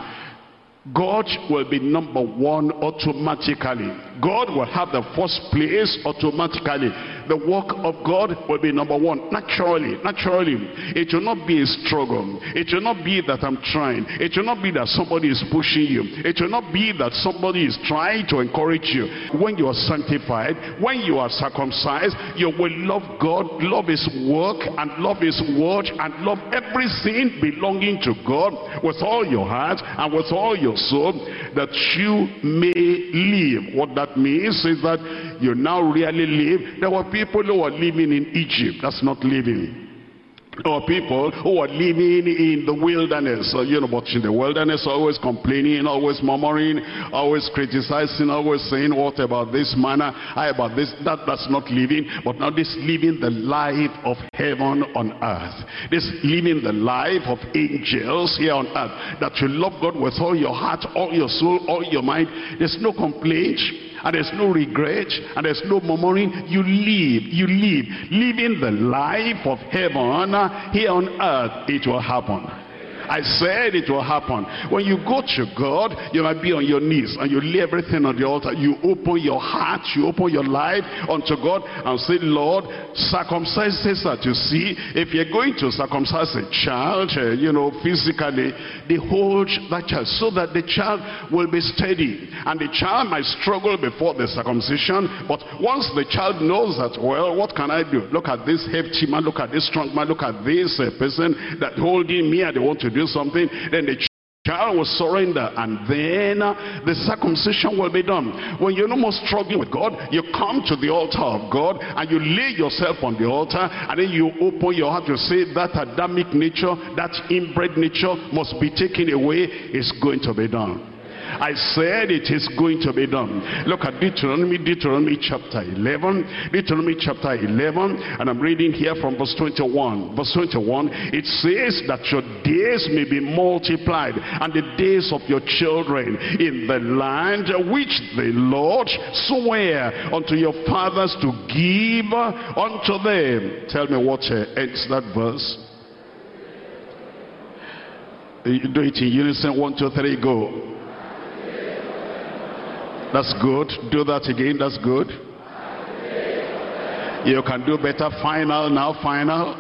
God will be number one automatically. God will have the first place automatically. The work of God will be number one naturally. Naturally, it will not be a struggle. It will not be that I'm trying. It will not be that somebody is pushing you. It will not be that somebody is trying to encourage you. When you are sanctified, when you are circumcised, you will love God, love his work, and love his word, and love everything belonging to God with all your heart and with all your soul, that you may live. What that means is that you now really live. There were people who were living in Egypt. That's not living. There were people who were living in the wilderness, uh, you know, but in the wilderness, always complaining, always murmuring, always criticizing, always saying, what about this manner, how about this? That, that's not living. But now this living the life of heaven on earth. This living the life of angels here on earth. That you love God with all your heart, all your soul, all your mind. There's no complaint, and there's no regret, and there's no murmuring. You live, you live, living the life of heaven here on earth. It will happen. I said it will happen. When you go to God, you might be on your knees and you lay everything on the altar. You open your heart, you open your life unto God and say, Lord, circumcise this that you see. If you're going to circumcise a child, uh, you know, physically, behold that child, so that the child will be steady. And the child might struggle before the circumcision, but once the child knows that, well, what can I do? Look at this hefty man, look at this strong man, look at this uh, person that holding me and they want to do something, then the child will surrender, and then uh, the circumcision will be done. When you're no more struggling with God, you come to the altar of God and you lay yourself on the altar, and then you open your heart to say that Adamic nature, that inbred nature must be taken away. It's going to be done. I said it is going to be done. Look at Deuteronomy, Deuteronomy chapter eleven, Deuteronomy chapter eleven, and I'm reading here from verse twenty-one. Verse twenty-one, it says that your days may be multiplied, and the days of your children in the land which the Lord sware unto your fathers to give unto them. Tell me what uh, ends that verse. You do it in unison. One, two, three, go. That's good. Do that again. That's good. You can do better. Final now. Final.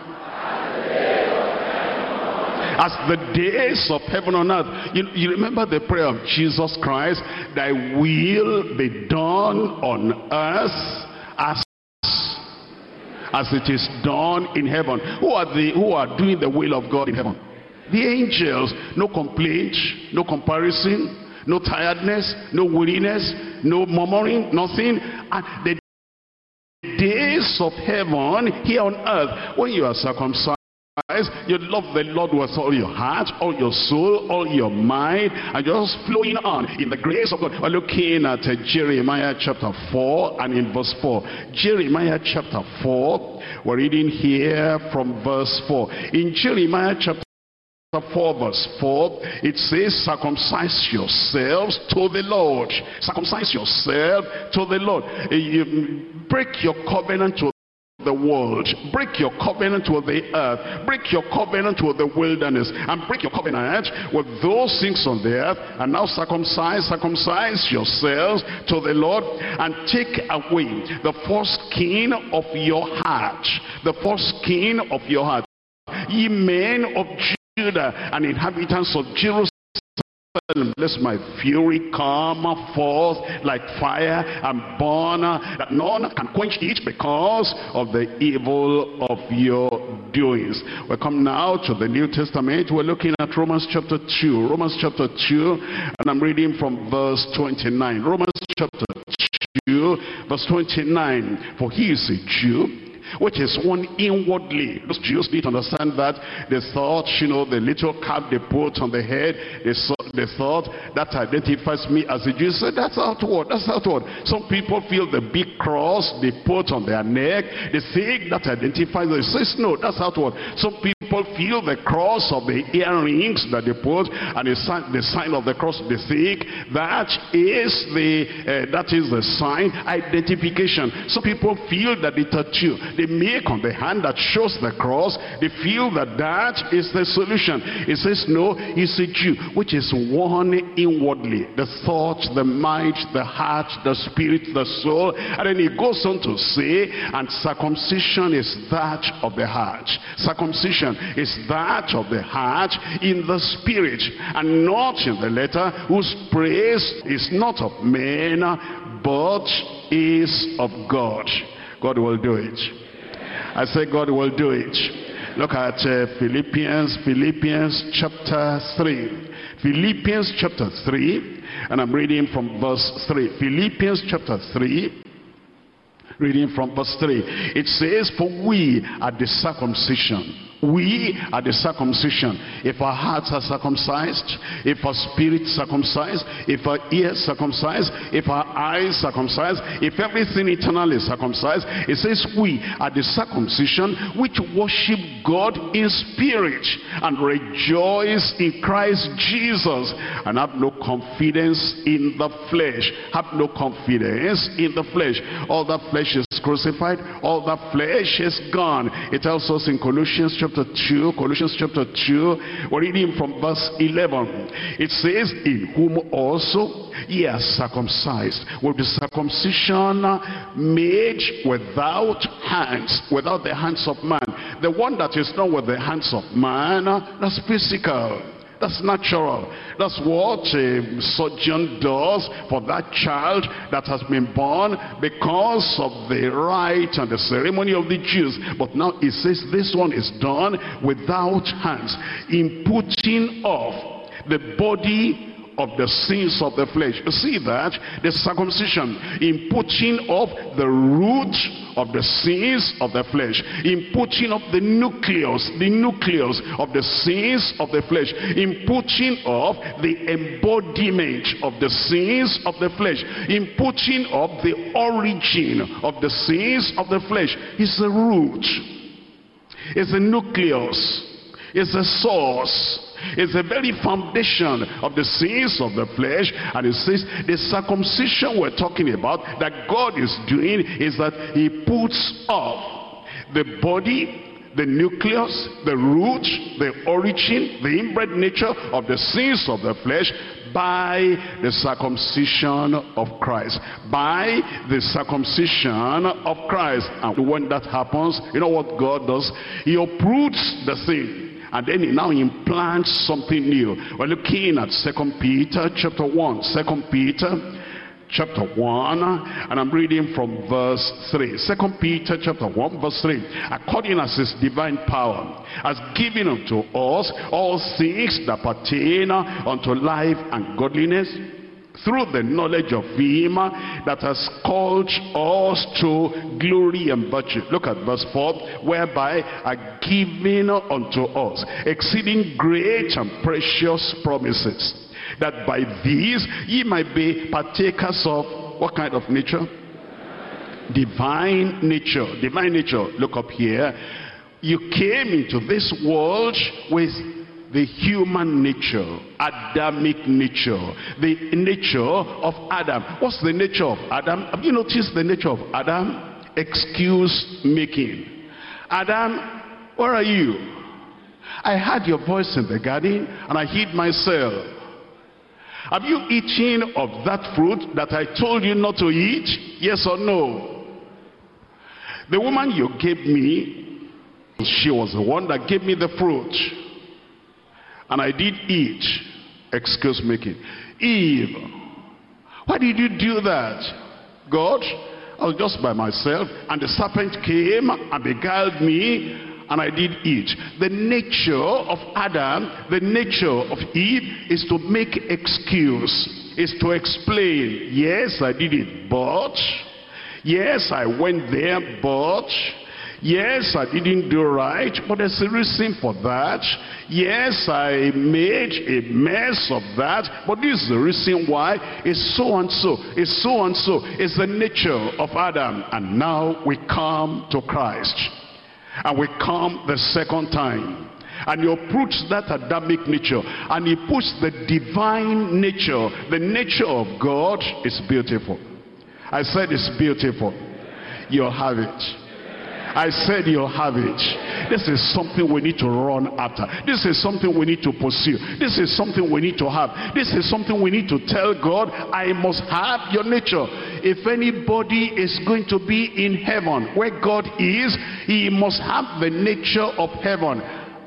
As the days of heaven on earth. You, you remember the prayer of Jesus Christ? Thy will be done on earth as as it is done in heaven. Who are the who are doing the will of God in heaven? The angels. No complaint, no comparison, no tiredness, no weariness, no murmuring, nothing. And the days of heaven here on earth, when you are circumcised, you love the Lord with all your heart, all your soul, all your mind, and you're just flowing on in the grace of God. We're looking at uh, Jeremiah chapter four and in verse four. Jeremiah chapter four, we're reading here from verse four. In Jeremiah chapter four verse four, it says, circumcise yourselves to the Lord. Circumcise yourself to the Lord. You break your covenant to the world, break your covenant with the earth, break your covenant with the wilderness, and break your covenant with those things on the earth, and now circumcise, circumcise yourselves to the Lord, and take away the foreskin of your heart, the foreskin of your heart. ye men of Judah and inhabitants of Jerusalem, lest my fury come forth like fire and burn, that none can quench it because of the evil of your doings. We come now to the New Testament. We're looking at Romans chapter two. Romans chapter two, and I'm reading from verse twenty-nine. Romans chapter two, verse twenty-nine. For he is a Jew, which is one inwardly. Those Jews need to understand that. They thought, you know, the little cap they put on the head, they, saw, they thought that identifies me as a Jew. So that's outward, that's outward. Some people feel the big cross they put on their neck, they think that identifies them. Says no, that's outward. Some people feel the cross of the earrings that they put, and the sign, the sign of the cross, they think that is the uh, that is the sign, identification. Some people feel that the tattoo they make on the hand that shows the cross, they feel that that is the solution. It says no, he's a Jew, which is one inwardly, the thought, the mind, the heart, the spirit, the soul. And then he goes on to say, and circumcision is that of the heart. Circumcision is that of the heart in the spirit, and not in the letter, whose praise is not of men but is of God. God will do it. I say God will do it. Look at uh, Philippians, Philippians chapter three. Philippians chapter three, and I'm reading from verse three. Philippians chapter three, reading from verse three. It says, for we are the circumcision. We are the circumcision. If our hearts are circumcised, if our spirit circumcised, if our ears circumcised, if our eyes circumcised, if everything eternal is circumcised, it says we are the circumcision which worship God in spirit and rejoice in Christ Jesus, and have no confidence in the flesh. Have no confidence in the flesh. All that flesh is crucified, all that flesh is gone. It tells us in Colossians chapter two, Colossians chapter two, we're reading from verse eleven. It says, in whom also ye are circumcised with the circumcision made without hands, without the hands of man. The one that is not with the hands of man, that's physical. That's natural. That's what a surgeon does for that child that has been born because of the rite and the ceremony of the Jews. But now it says this one is done without hands, in putting off the body of the sins of the flesh. You see that? The circumcision, in putting off the root of the sins of the flesh, in putting off the nucleus, the nucleus of the sins of the flesh, in putting off the embodiment of the sins of the flesh, in putting off the origin of the sins of the flesh. It's the root, it's the nucleus, it's the source, it's the very foundation of the sins of the flesh. And it says the circumcision we're talking about that God is doing is that he puts off the body, the nucleus, the root, the origin, the inbred nature of the sins of the flesh by the circumcision of Christ. By the circumcision of Christ. And when that happens, you know what God does? He uproots the thing, and then he now implants something new. We're looking at Second Peter chapter one. Second Peter chapter one, and I'm reading from verse three. Second Peter chapter one, verse three. According as his divine power has given unto us all things that pertain unto life and godliness, through the knowledge of him that has called us to glory and virtue. Look at verse four. Whereby are given unto us exceeding great and precious promises, that by these ye might be partakers of what kind of nature? Divine nature. Divine nature. Look up here. You came into this world with the human nature, Adamic nature, the nature of Adam. What's the nature of Adam? Have you noticed the nature of Adam? Excuse making. Adam, where are you? I heard your voice in the garden and I hid myself. Have you eaten of that fruit that I told you not to eat? Yes or no? The woman you gave me, She was the one that gave me the fruit, and I did eat. Excuse me. Eve, why did you do that? God, I was just by myself, and the serpent came and beguiled me, and I did eat. The nature of Adam, the nature of Eve, is to make excuse, is to explain. Yes, I did it, but yes, I went there, but yes, I didn't do right, but there's a reason for that. Yes, I made a mess of that, but this is the reason why. It's so and so, it's so and so. It's the nature of Adam. And now we come to Christ, and we come the second time, and he uproots that Adamic nature, and he puts the divine nature. The nature of God is beautiful. I said it's beautiful. You'll have it. I said you'll have it. This is something we need to run after. This is something we need to pursue. This is something we need to have. This is something we need to tell God, I must have your nature. If anybody is going to be in heaven where God is, he must have the nature of heaven.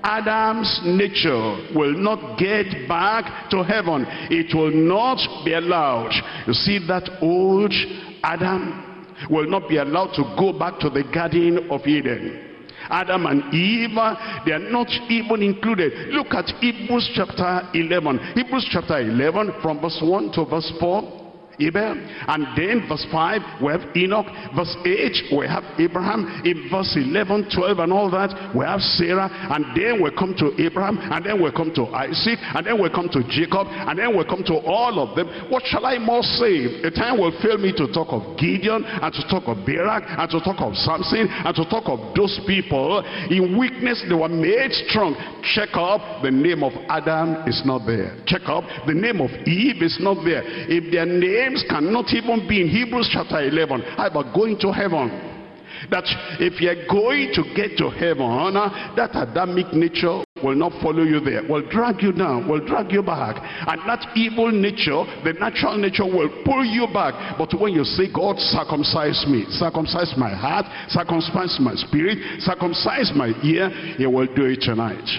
Adam's nature will not get back to heaven. It will not be allowed. You see, that old Adam will not be allowed to go back to the Garden of Eden. Adam and Eve, they are not even included. Look at Hebrews chapter eleven. Hebrews chapter eleven from verse one to verse four. Abel, and then verse five we have Enoch, verse eight we have Abraham, in verse eleven, twelve and all that we have Sarah, and then we come to Abraham, and then we come to Isaac, and then we come to Jacob, and then we come to all of them. What shall I more say? The time will fail me to talk of Gideon, and to talk of Barak, and to talk of Samson, and to talk of those people. In weakness they were made strong. Check up, the name of Adam is not there. Check up, the name of Eve is not there. If their name cannot even be in Hebrews chapter eleven. How about going to heaven? That if you're going to get to heaven, that Adamic nature will not follow you there, will drag you down, will drag you back, and that evil nature, the natural nature, will pull you back. But when you say, God, circumcise me, circumcise my heart, circumcise my spirit, circumcise my ear, he will do it tonight.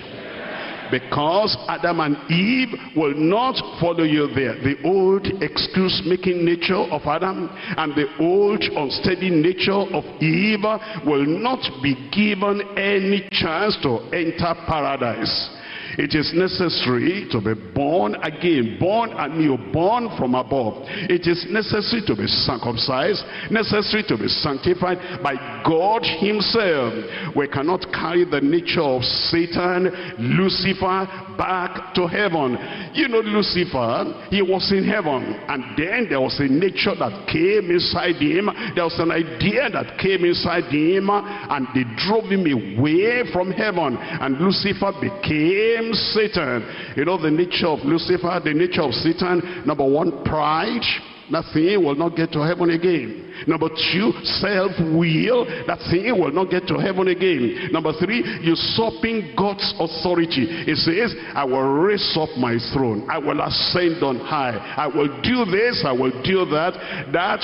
Because Adam and Eve will not follow you there. The old excuse-making nature of Adam and the old unsteady nature of Eve will not be given any chance to enter paradise. It is necessary to be born again, born anew, born from above. It is necessary to be circumcised, necessary to be sanctified by God himself. We cannot carry the nature of Satan, Lucifer, back to heaven. You know, Lucifer, he was in heaven, and then there was a nature that came inside him. There was an idea that came inside him, and they drove him away from heaven, and Lucifer became Satan. You know the nature of Lucifer, the nature of Satan. Number one, pride. That thing will not get to heaven again. Number two, self-will. That thing will not get to heaven again. Number three, usurping God's authority. It says, I will raise up my throne, I will ascend on high, I will do this, I will do that. That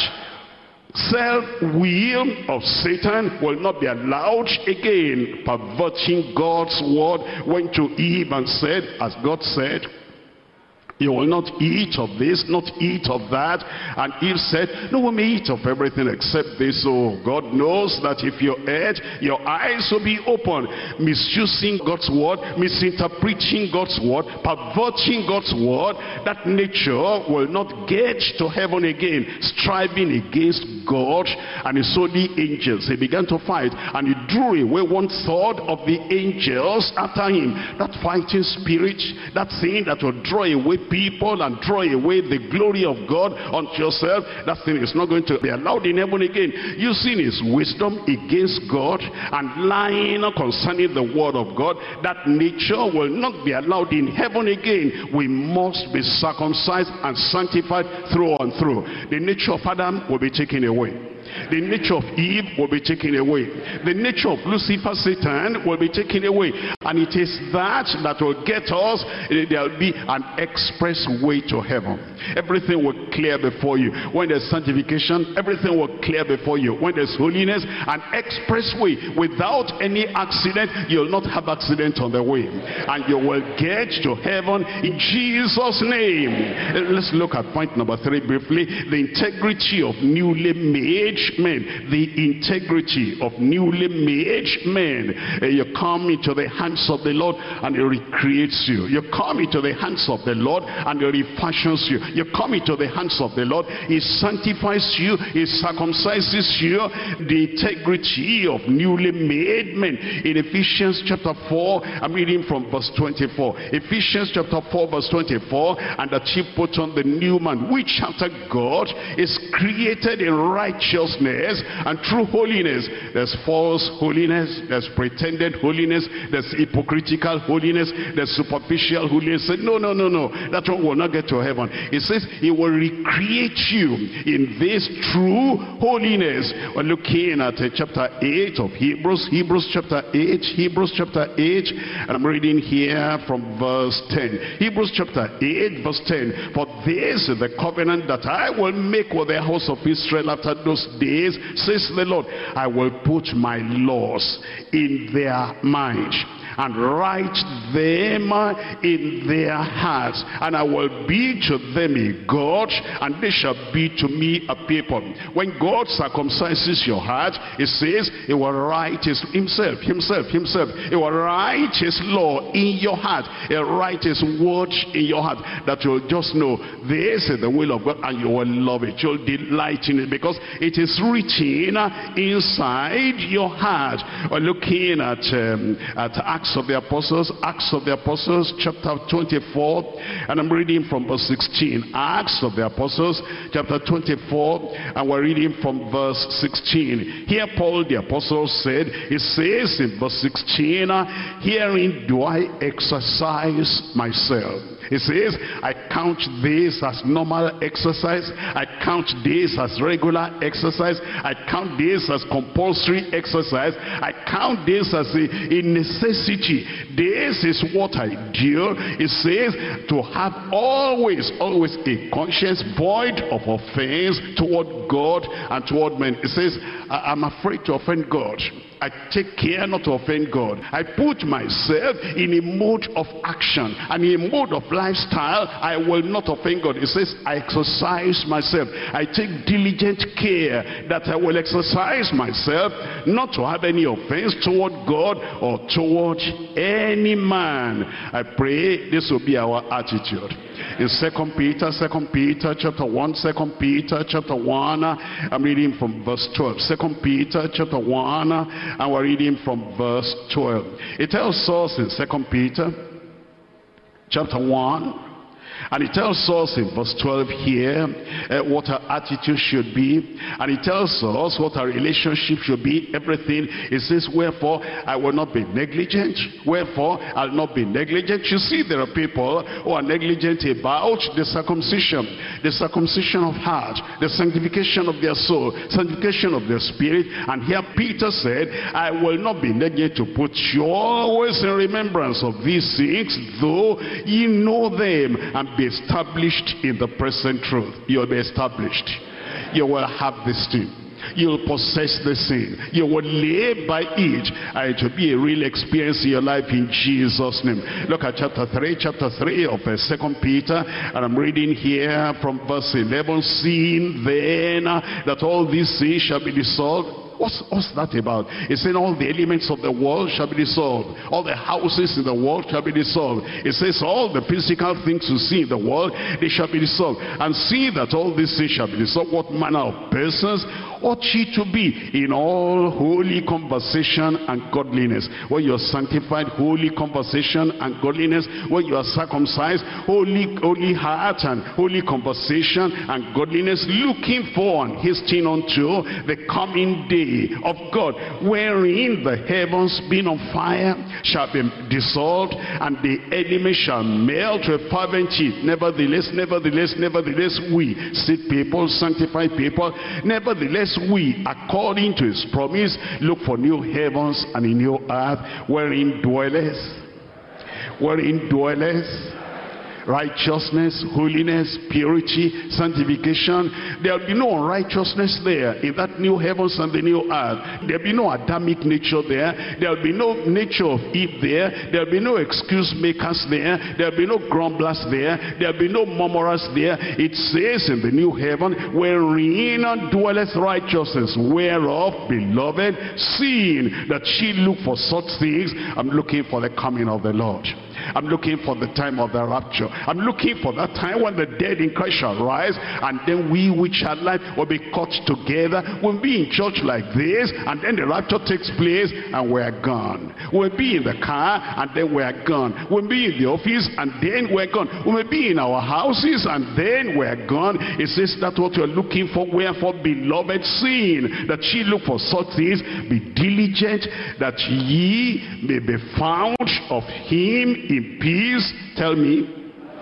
self-will of Satan will not be allowed again. Perverting God's word, went to Eve and said, as God said, you will not eat of this, not eat of that. And Eve said, no, we may eat of everything except this. Oh, God knows that if you eat, your eyes will be open. Misusing God's word, misinterpreting God's word, perverting God's word, that nature will not get to heaven again. Striving against God. And he saw the angels. He began to fight, and he drew away one third of the angels after him. That fighting spirit, that thing that will draw away people and draw away the glory of God unto yourself, that thing is not going to be allowed in heaven again. Using his wisdom against God and lying concerning the word of God, that nature will not be allowed in heaven again. We must be circumcised and sanctified through and through. The nature of Adam will be taken away. The nature of Eve will be taken away. The nature of Lucifer, Satan, will be taken away. And it is that that will get us. There will be an express way to heaven. Everything will clear before you. When there's sanctification, everything will clear before you. When there's holiness, an express way. Without any accident, you'll not have accident on the way. And you will get to heaven in Jesus' name. Let's look at point number three briefly. The integrity of newly made men. The integrity of newly made men. Uh, you come into the hands of the Lord and he recreates you. You come into the hands of the Lord and he refashions you. You come into the hands of the Lord, he sanctifies you, he circumcises you. The integrity of newly made men. In Ephesians chapter four, I'm reading from verse twenty-four. Ephesians chapter four verse twenty-four, and that ye put on the new man, which after God is created in righteousness and true holiness. There's false holiness, there's pretended holiness, there's hypocritical holiness, there's superficial holiness. No, no, no, no. That one will not get to heaven. It says he will recreate you in this true holiness. We're looking at uh, chapter eight of Hebrews. Hebrews chapter eight. Hebrews chapter eight. And I'm reading here from verse ten. Hebrews chapter eight verse ten. For this is the covenant that I will make with the house of Israel after those days, says the Lord. I will put my laws in their mind and write them in their hearts, and I will be to them a God, and they shall be to me a people. When God circumcises your heart, it says he will write his himself, himself, himself. He will write his law in your heart. He will write his word in your heart, that you'll just know this is the will of God, and you will love it. You'll delight in it because it is written inside your heart. We're looking at um, at Acts of the Apostles, Acts of the Apostles, chapter twenty-four, and I'm reading from verse sixteen. Acts of the Apostles, chapter twenty-four, and we're reading from verse sixteen. Here Paul the Apostle said, he says in verse sixteen, herein do I exercise myself. He says, I count this as normal exercise. I count this as regular exercise. I count this as compulsory exercise. I count this as a, a necessity. This is what I do. It says to have always, always a conscience void of offense toward God and toward men. It says, I, I'm afraid to offend God. I take care not to offend God. I put myself in a mode of action and in a mode of lifestyle. I will not offend God. It says I exercise myself. I take diligent care that I will exercise myself not to have any offense toward God or toward any man. I pray this will be our attitude. In Second Peter, Second Peter chapter one, Second Peter chapter one, I'm reading from verse twelve. Second Peter chapter one, and we're reading from verse twelve. It tells us in Second Peter chapter one, and it tells us in verse twelve here uh, what our attitude should be, and it tells us what our relationship should be, everything. It says, wherefore I will not be negligent. Wherefore I'll not be negligent. You see, there are people who are negligent about the circumcision, the circumcision of heart, the sanctification of their soul, sanctification of their spirit. And here Peter said, I will not be negligent to put you always in remembrance of these things, though ye know them, and be established in the present truth. You'll be established. You will have this thing. You'll possess this thing. You will live by it. And it will be a real experience in your life in Jesus' name. Look at chapter three, chapter three of uh, Second Peter, and I'm reading here from verse eleven. Seeing then that all these things shall be dissolved. What's, what's that about? It's saying all the elements of the world shall be dissolved. All the houses in the world shall be dissolved. It says all the physical things you see in the world, they shall be dissolved. And see that all these things shall be dissolved. What manner of persons ought ye to be in all holy conversation and godliness? When you are sanctified, holy conversation and godliness. When you are circumcised, holy, holy heart and holy conversation and godliness. Looking for and hastening unto the coming day day of God, wherein the heavens being on fire shall be dissolved, and the enemy shall melt with fervent heat. Nevertheless, nevertheless, nevertheless, we, sick people, sanctified people, nevertheless, we, according to his promise, look for new heavens and a new earth, wherein dwelleth, wherein dwelleth righteousness, holiness, purity, sanctification. There will be no unrighteousness there in that new heavens and the new earth. There will be no Adamic nature there. There will be no nature of Eve there. There will be no excuse makers there. There will be no grumblers there. There will be no murmurers there. It says in the new heaven, wherein dwelleth righteousness, whereof, beloved, seeing that ye look for such things, I'm looking for the coming of the Lord. I'm looking for the time of the rapture. I'm looking for that time when the dead in Christ shall rise, and then we which are alive will be caught together. We'll be in church like this, and then the rapture takes place, and we're gone. We'll be in the car, and then we're gone. We'll be in the office, and then we're gone. We'll be in our houses, and then we're gone. It says that's what you're looking for. Wherefore, beloved, seeing that ye look for such things, be diligent that ye may be found of him in peace. Tell me.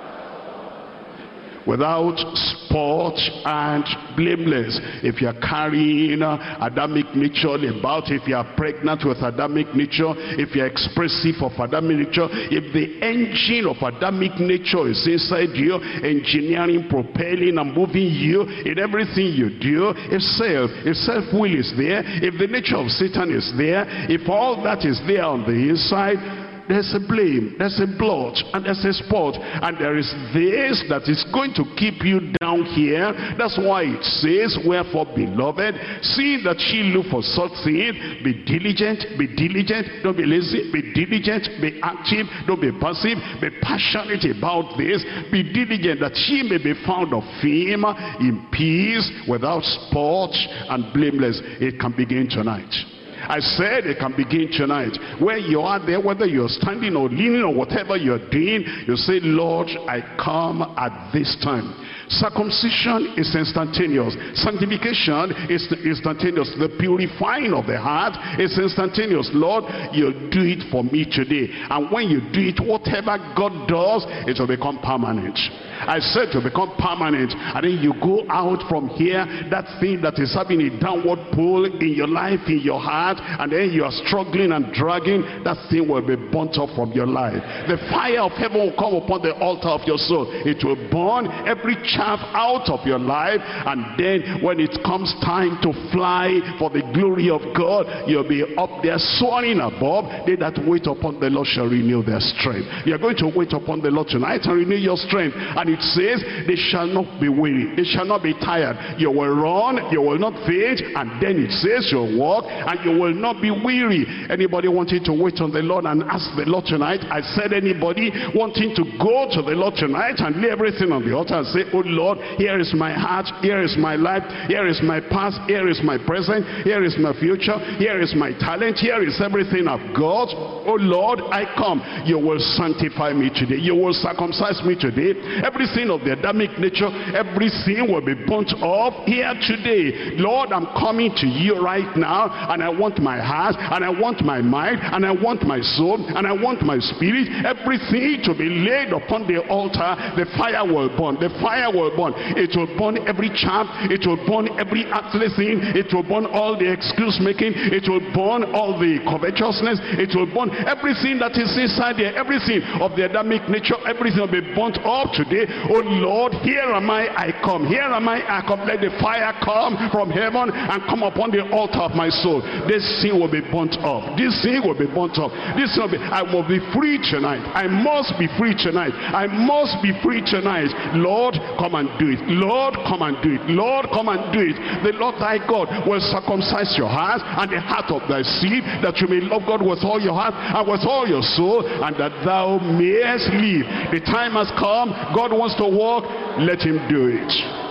Without spot and blameless. If you're carrying uh, Adamic nature about, if you are pregnant with Adamic nature, if you're expressive of Adamic nature, if the engine of Adamic nature is inside you, engineering, propelling and moving you in everything you do, if self, if self-will is there, if the nature of Satan is there, if all that is there on the inside, there's a blame, there's a blot, and there's a spot, and there is this that is going to keep you down here. That's why it says, wherefore, beloved, see that ye look for such things, be diligent, be diligent, don't be lazy, be diligent, be active, don't be passive, be passionate about this, be diligent that ye may be found of him in peace, without spot and blameless. It can begin tonight. I said it can begin tonight. Where you are there, whether you're standing or leaning or whatever you're doing, you say, Lord, I come at this time. Circumcision is instantaneous. Sanctification is instantaneous. The purifying of the heart is instantaneous. Lord, you do it for me today. And when you do it, whatever God does, it will become permanent. I said to become permanent, and then you go out from here, that thing that is having a downward pull in your life, in your heart, and then you are struggling and dragging, that thing will be burnt off from your life. The fire of heaven will come upon the altar of your soul. It will burn every chaff out of your life, and then when it comes time to fly for the glory of God, you'll be up there soaring above. They that wait upon the Lord shall renew their strength. You're going to wait upon the Lord tonight and renew your strength. And it says, they shall not be weary, they shall not be tired. You will run, you will not faint, and then it says you'll walk and you will not be weary. Anybody wanting to wait on the Lord and ask the Lord tonight? I said, anybody wanting to go to the Lord tonight and lay everything on the altar and say, oh Lord, here is my heart, here is my life, here is my past, here is my present, here is my future, here is my talent, here is everything I've got. Oh Lord, I come. You will sanctify me today, you will circumcise me today. Everything of the Adamic nature, everything will be burnt off here today. Lord, I'm coming to you right now, and I want my heart, and I want my mind, and I want my soul, and I want my spirit, everything to be laid upon the altar. The fire will burn, the fire will burn. It will burn every chaff, it will burn every earthly thing, it will burn all the excuse making, it will burn all the covetousness, it will burn everything that is inside there, everything of the Adamic nature, everything will be burnt up today. Oh Lord, here am I, I come. Here am I, I come. Let the fire come from heaven and come upon the altar of my soul. This thing will be burnt up. This thing will be burnt up. This will be, I will be free tonight. I must be free tonight. I must be free tonight. Lord, come and do it. Lord, come and do it. Lord, come and do it. The Lord thy God will circumcise your heart and the heart of thy seed, that you may love God with all your heart and with all your soul, and that thou mayest live. The time has come. God wants to walk. Let him do it.